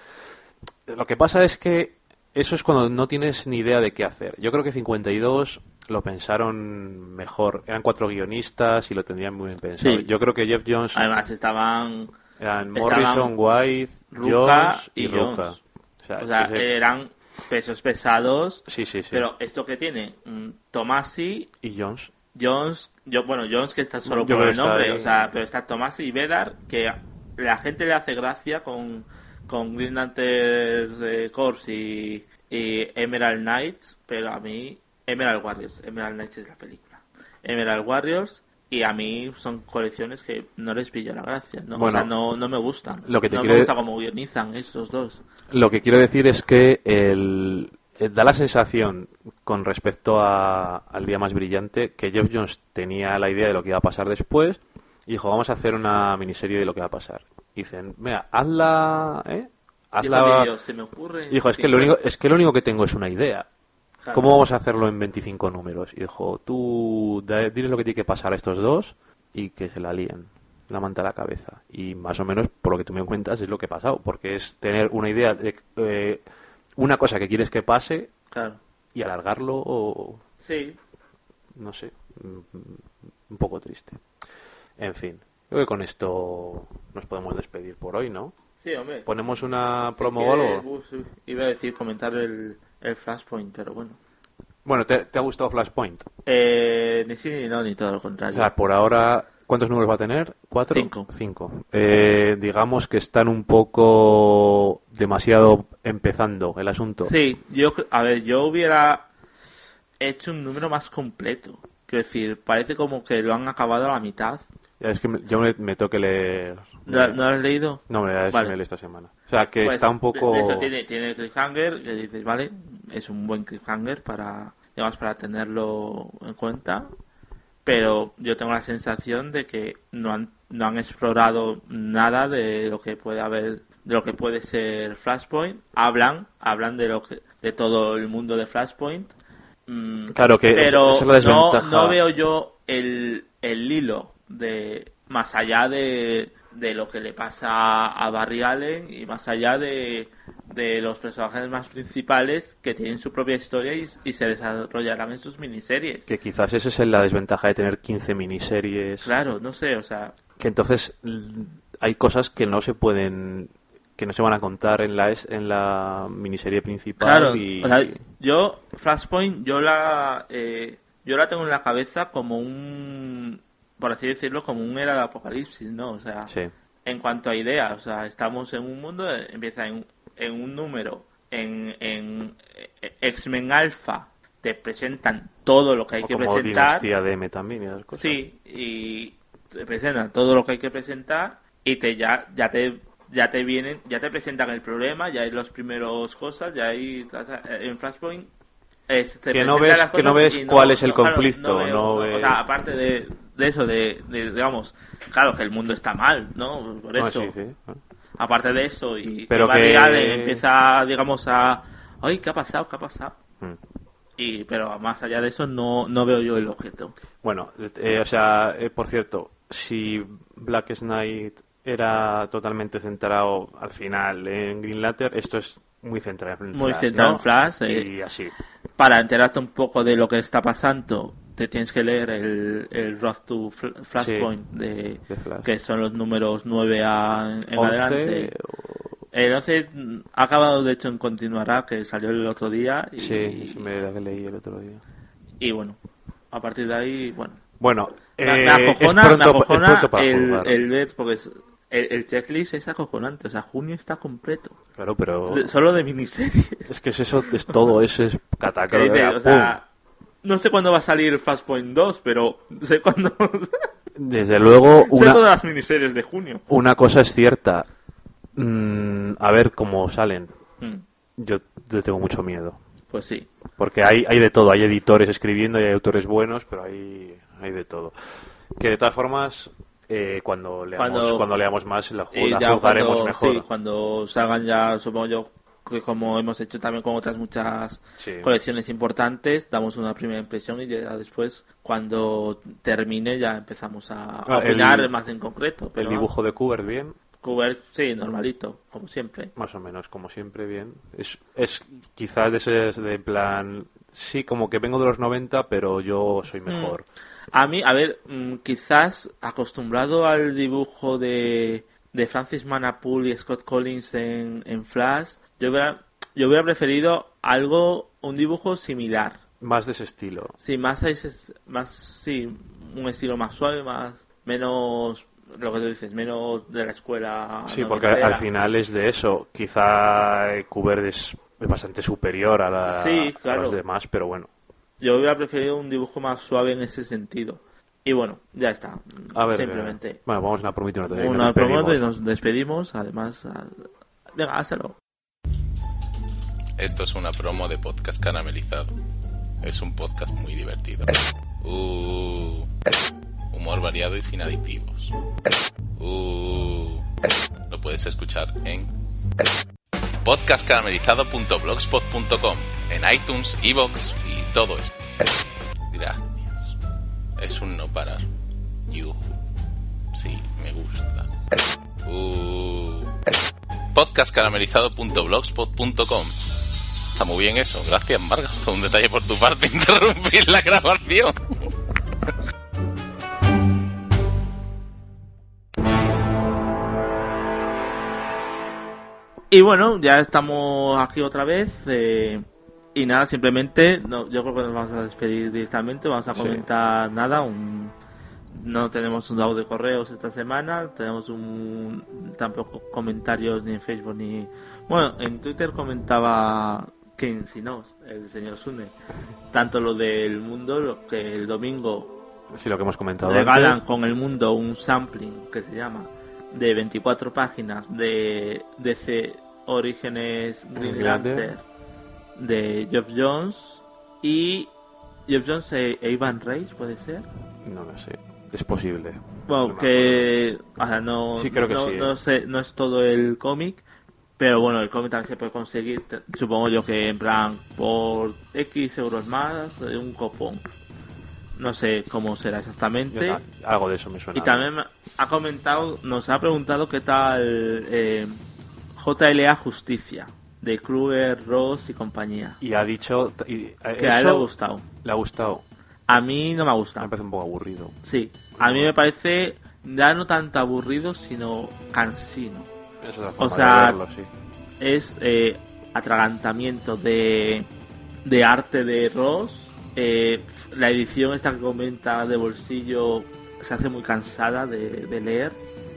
lo que pasa es que eso es cuando no tienes ni idea de qué hacer. Yo creo que cincuenta y dos lo pensaron mejor. Eran cuatro guionistas y lo tendrían muy bien pensado. Sí. Yo creo que Jeff Jones, Además estaban eran estaban Morrison, White, Ruka Jones y y Ruka. Jones. O sea, O sea, ese- eran pesos pesados. sí, sí, sí. Pero esto que tiene mm, Tomasi, Y Jones. Jones, yo, bueno, Jones que está solo Yo por creo el que está nombre, ahí. o sea, pero está Tomasi y Vedar, que la gente le hace gracia con, con Green Lantern eh, Corps y, y Emerald Knights, pero a mí, Emerald Warriors, Emerald Knights es la película. Emerald Warriors, y a mí son colecciones que no les pillo la gracia, ¿no? Bueno, o sea, no, no me gustan. lo que te no quiere- me gusta cómo guionizan estos dos. Lo que quiero decir es que el, eh, da la sensación con respecto a, al Día Más Brillante que Jeff Jones tenía la idea de lo que iba a pasar después y dijo, vamos a hacer una miniserie de lo que va a pasar. Y dicen, mira, hazla, ¿eh? Dijo Hazla... Dios, se me ocurre. Dijo, es que, lo único, es que lo único que tengo es una idea. Claro. ¿Cómo vamos a hacerlo en veinticinco números? Y dijo, tú da- diles lo que tiene que pasar a estos dos y que se la líen, la manta a la cabeza. Y más o menos, por lo que tú me cuentas, es lo que ha pasado. Porque es tener una idea de eh, una cosa que quieres que pase Claro. y alargarlo o, Sí, no sé, mm, un poco triste. En fin, creo que con esto nos podemos despedir por hoy, ¿no? sí, hombre. ¿Ponemos una Si promo o quieres, algo? uh, sí, iba a decir comentar el, el Flashpoint, pero bueno. Bueno, ¿te, te ha gustado Flashpoint? Eh, ni sí ni no, ni todo lo O contrario. sea, por ahora, ¿cuántos números va a tener? ¿Cuatro? Cinco. Cinco. Eh, digamos que están un poco demasiado empezando el asunto. Sí, yo, cre- a ver, yo hubiera hecho un número más completo. Quiero decir, parece como que lo han acabado a la mitad. Ya es que me- yo me, me tengo que leer... ¿No, ¿no lo has leído? No, me la Vale. he leído esta semana. O sea, que Pues, está un poco... De, de hecho, tiene, tiene cliffhanger, que dices, vale, es un buen cliffhanger para, digamos, para tenerlo en cuenta. Pero yo tengo la sensación de que no han, no han explorado nada de lo que puede haber, de lo que puede ser Flashpoint. Hablan, hablan de lo que, de todo el mundo de Flashpoint. Mm, Claro que pero esa es la desventaja. No, no veo yo el, el hilo de más allá de, de lo que le pasa a Barry Allen y más allá de, de los personajes más principales que tienen su propia historia y, y se desarrollarán en sus miniseries. Que quizás esa es la desventaja de tener quince miniseries. Claro, no sé, o sea, Que entonces l- hay cosas que no se pueden... que no se van a contar en la es- en la miniserie principal. claro, y... o sea, yo Flashpoint yo la eh, yo la tengo en la cabeza como un, por así decirlo, como un era de apocalipsis, ¿no? O sea, Sí. en cuanto a ideas, o sea, estamos en un mundo, empieza en, en un número, en, en X-Men Alpha, te presentan todo lo que hay o que como presentar. Dinastía D M también y esas cosas. Sí, y te presentan todo lo que hay que presentar y te ya, ya te ya te vienen, ya te presentan el problema, ya hay los primeros cosas, ya hay en Flashpoint. Es, que no ves que no ves no, cuál es el no, claro, conflicto, no, veo, no no, ves... o sea, aparte de, de eso, de, de, digamos, claro que el mundo está mal, ¿no? Por eso. Ah, sí, sí. Ah. Aparte de eso, y, Pero y Barry que... Allen empieza, digamos, a... ¡Ay, qué ha pasado, qué ha pasado! Hmm. Y, pero más allá de eso, no, no veo yo el objeto. Bueno, eh, o sea, eh, por cierto, si Black Knight era totalmente centrado al final en Green Lantern, esto es muy centrado en Flash, Muy centrado ¿no? en Flash. Y Eh, así. para enterarte un poco de lo que está pasando, te tienes que leer el, el Road to Fl- Flashpoint, Sí, de, de Flash. que son los números nueve a, en once, adelante. o- El once ha acabado, de hecho, en Continuará, que salió el otro día. Y, Sí, sí, me la que leí el otro día. y bueno, a partir de ahí, bueno. Bueno, Me, eh, me acojona, es, pronto, me acojona es pronto para el, juzgar. el ver, porque es- el, el checklist es acojonante. O sea, junio está completo. Claro, pero De- solo de miniseries. es que es eso, es todo, eso es Que catacro. dices, eh, o ¡pum! sea, no sé cuándo va a salir Flashpoint dos, pero sé cuándo. Desde luego, sé una, todas las miniseries de junio. una cosa es cierta. Mm, a ver cómo salen. Mm, Yo le tengo mucho miedo. Pues sí. Porque hay, hay de todo. Hay editores escribiendo y hay autores buenos, pero hay, hay de todo. Que de todas formas, eh, cuando, leamos, Cuando- cuando leamos más, la, Y la ya juzgaremos cuando, mejor. sí, cuando salgan ya, supongo yo, que como hemos hecho también con otras muchas Sí. colecciones importantes, damos una primera impresión y ya después, cuando termine, ya empezamos a, a Ah, el- opinar más en concreto. El Pero dibujo de Kubert, bien. Kubert, sí, normalito, como siempre. Más o menos, como siempre, bien. Es, es quizás de ese de plan... Sí, como que vengo de los noventa, pero yo soy mejor. A mí, a ver, mm, quizás acostumbrado al dibujo de, de Francis Manapool y Scott Collins en, en Flash, yo hubiera, yo hubiera preferido algo, un dibujo similar. Más de ese estilo. Sí, más, ese- más sí, un estilo más suave, más menos, lo que tú dices, menos de la escuela. Sí, porque noventera. al final es de eso. Quizá eh, Kubert es, es bastante superior a, la- Sí, claro. a los demás, pero bueno. Yo hubiera preferido un dibujo más suave en ese sentido. Y bueno, ya está. A ver, simplemente. eh, bueno, vamos a una promito una tontería y Una nos despedimos. promoto y nos despedimos. Además, a- venga, házalo. Esto es una promo de Podcast Caramelizado. Es un podcast muy divertido. Uh, humor variado y sin aditivos. Uh, lo puedes escuchar en podcast caramelizado punto blogspot punto com, en iTunes, iVoox y todo eso. Gracias. Es un no parar. Yuhu. Sí, me gusta. Uh, podcast caramelizado punto blogspot punto com. Está muy bien eso. Gracias, Marga. Fue un detalle por tu parte interrumpir la grabación. Y bueno, ya estamos aquí otra vez. eh, y nada, simplemente, no, yo creo que nos vamos a despedir directamente. Vamos a Sí. comentar nada. Un, no tenemos un audio de correos esta semana. Tenemos un tampoco comentarios ni en Facebook ni. Bueno, en Twitter comentaba Ken Sinos, el señor Sune. Tanto lo del mundo, lo que el domingo Sí, lo que hemos comentado regalan antes. con el mundo un sampling que se llama de veinticuatro páginas de D C Orígenes Green Green Lantern Lantern. de Geoff Jones y Geoff Jones e e Ivan Reis, puede ser. No lo sé. Es posible. Bueno, No me que o sea, no, Sí, creo que no, sí, ¿eh? no sé, no es todo el cómic, pero bueno, el cómic también se puede conseguir, te- supongo yo que en plan por X euros más, de un copón. No sé cómo será Yo exactamente. ta- algo de eso me suena. Y también me ha comentado, nos ha preguntado qué tal eh, J L A Justicia, de Kruger, Ross y compañía. Y ha dicho... Y, eh, Que a él le ha eso gustado. Le ha gustado. A mí no me ha Me gustado. parece un poco aburrido. Sí, a mí me parece ya no tanto aburrido, sino cansino. Esa es la O forma sea, de verlo, sí. Es eh, atragantamiento de, de arte de Ross. Eh, la edición esta que comenta de bolsillo se hace muy cansada de, de leer.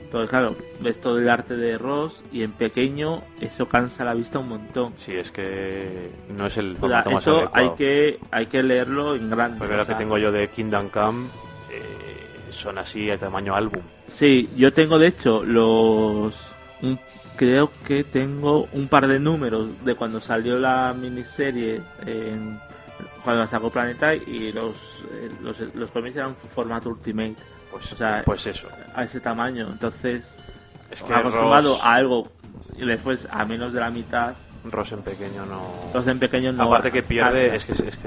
Pero claro, ves todo el arte de Ross y en pequeño eso cansa la vista un montón. Sí, es que no es el O sea, formato más eso adecuado. hay que, hay que leerlo en grande. Porque o lo sea. que tengo yo de Kingdom Come eh, son así a tamaño álbum. Sí, yo tengo de hecho los... un- creo que tengo un par de números de cuando salió la miniserie, en, cuando la sacó Planeta, y los, eh, los, los cómics eran formato Ultimate. Pues, O sea, pues eso. A ese tamaño, entonces Es que acostumbrado Ross, a algo y después a menos de la mitad, Ross en pequeño no... los en pequeños no. Aparte que pierde, cansa es que... Es que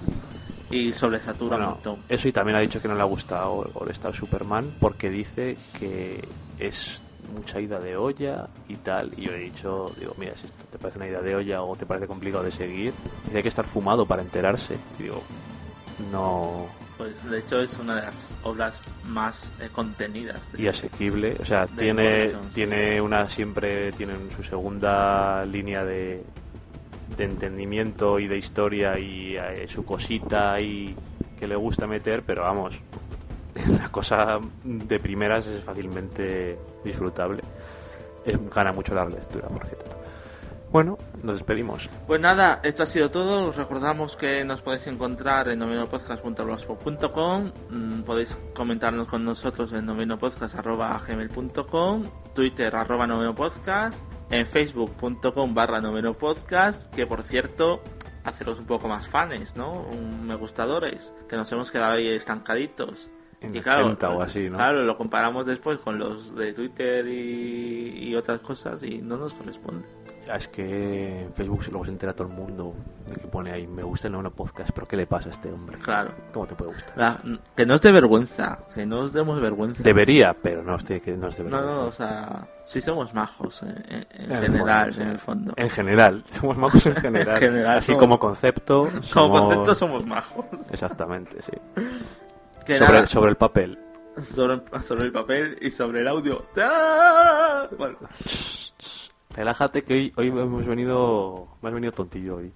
y sobresatura un bueno, montón. eso, y también ha dicho que no le ha gustado All Star Superman porque dice que es mucha ida de olla y tal. Y yo he dicho, digo, mira, si esto te parece una ida de olla o te parece complicado de seguir, dice, hay que estar fumado para enterarse. Y digo, no... Pues de hecho es una de las obras más eh, contenidas. de- Y asequible, o sea, de tiene Morrison, sí. tiene una siempre tienen su segunda línea de, de entendimiento y de historia y eh, su cosita y que le gusta meter, pero vamos, la cosa de primeras es fácilmente disfrutable. Es, gana mucho la lectura, por cierto. Bueno, nos despedimos. Pues nada, esto ha sido todo. Os recordamos que nos podéis encontrar en novenopodcast punto blogspot punto com. Mm, podéis comentarnos con nosotros en novenopodcast arroba gmail punto com, Twitter arroba novenopodcast, en facebook punto com barra novenopodcast, que por cierto, haceros un poco más fans, ¿no? Un me gustadores, que nos hemos quedado ahí estancaditos. En Y claro, ochenta o así, ¿no? Claro, lo comparamos después con los de Twitter y, y otras cosas y no nos corresponde. Ya, es que en Facebook luego se entera todo el mundo de que pone ahí, me gusta el noveno podcast, pero ¿qué le pasa a este hombre? Claro. ¿Cómo te puede gustar? La- que no os dé vergüenza, que no os demos vergüenza. Debería, pero no, estoy, que no es de No, vergüenza. no, o sea, sí somos majos en, en- en En el general, fondo, sí. en el fondo. En general, somos majos en general. En general, Así somos- como concepto. Como somos- concepto somos majos. Exactamente, sí. Que Sobre, nada, sobre el papel. sobre, sobre el papel y sobre el audio. ¡Ah! Bueno, Relájate que hoy, hoy hemos venido. Me has venido tontillo hoy.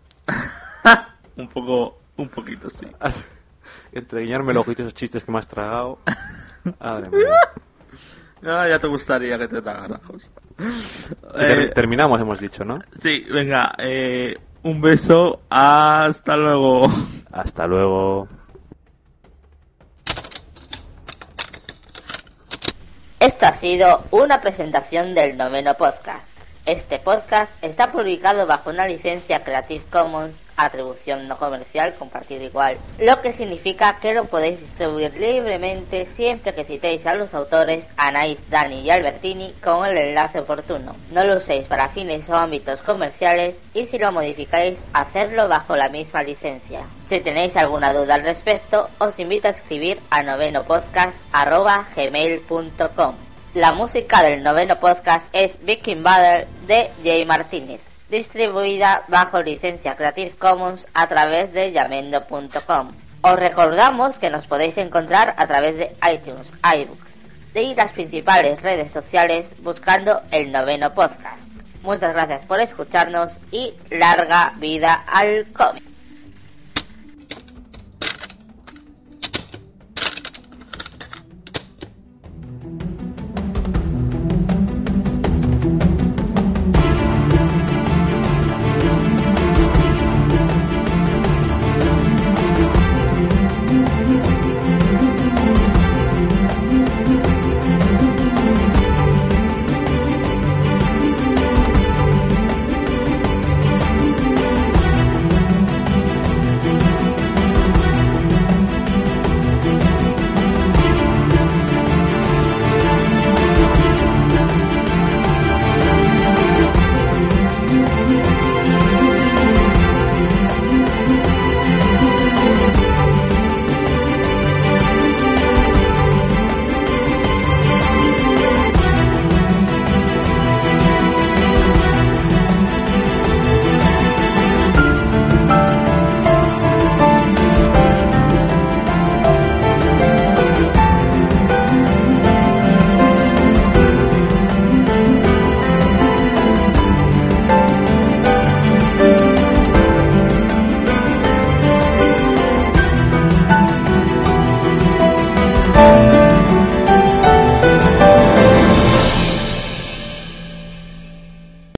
un poco, un poquito sí. Entre guiñarme los ojitos, esos chistes que me has tragado. Madre mía. No, ya te gustaría que te tragaras, José. Ter- Eh, terminamos, hemos dicho, ¿no? sí, venga, eh, un beso, hasta luego. Hasta luego. Esto ha sido una presentación del Noveno Podcast. Este podcast está publicado bajo una licencia Creative Commons, atribución no comercial, compartir igual, lo que significa que lo podéis distribuir libremente siempre que citéis a los autores Anais, Dani y Albertini con el enlace oportuno. No lo uséis para fines o ámbitos comerciales y si lo modificáis, hacerlo bajo la misma licencia. Si tenéis alguna duda al respecto, os invito a escribir a novenopodcast arroba gmail punto com. La música del Noveno Podcast es Viking Battle de Jay Martínez, distribuida bajo licencia Creative Commons a través de yamendo punto com. Os recordamos que nos podéis encontrar a través de iTunes, iBooks y las principales redes sociales buscando el Noveno Podcast. Muchas gracias por escucharnos y larga vida al cómic.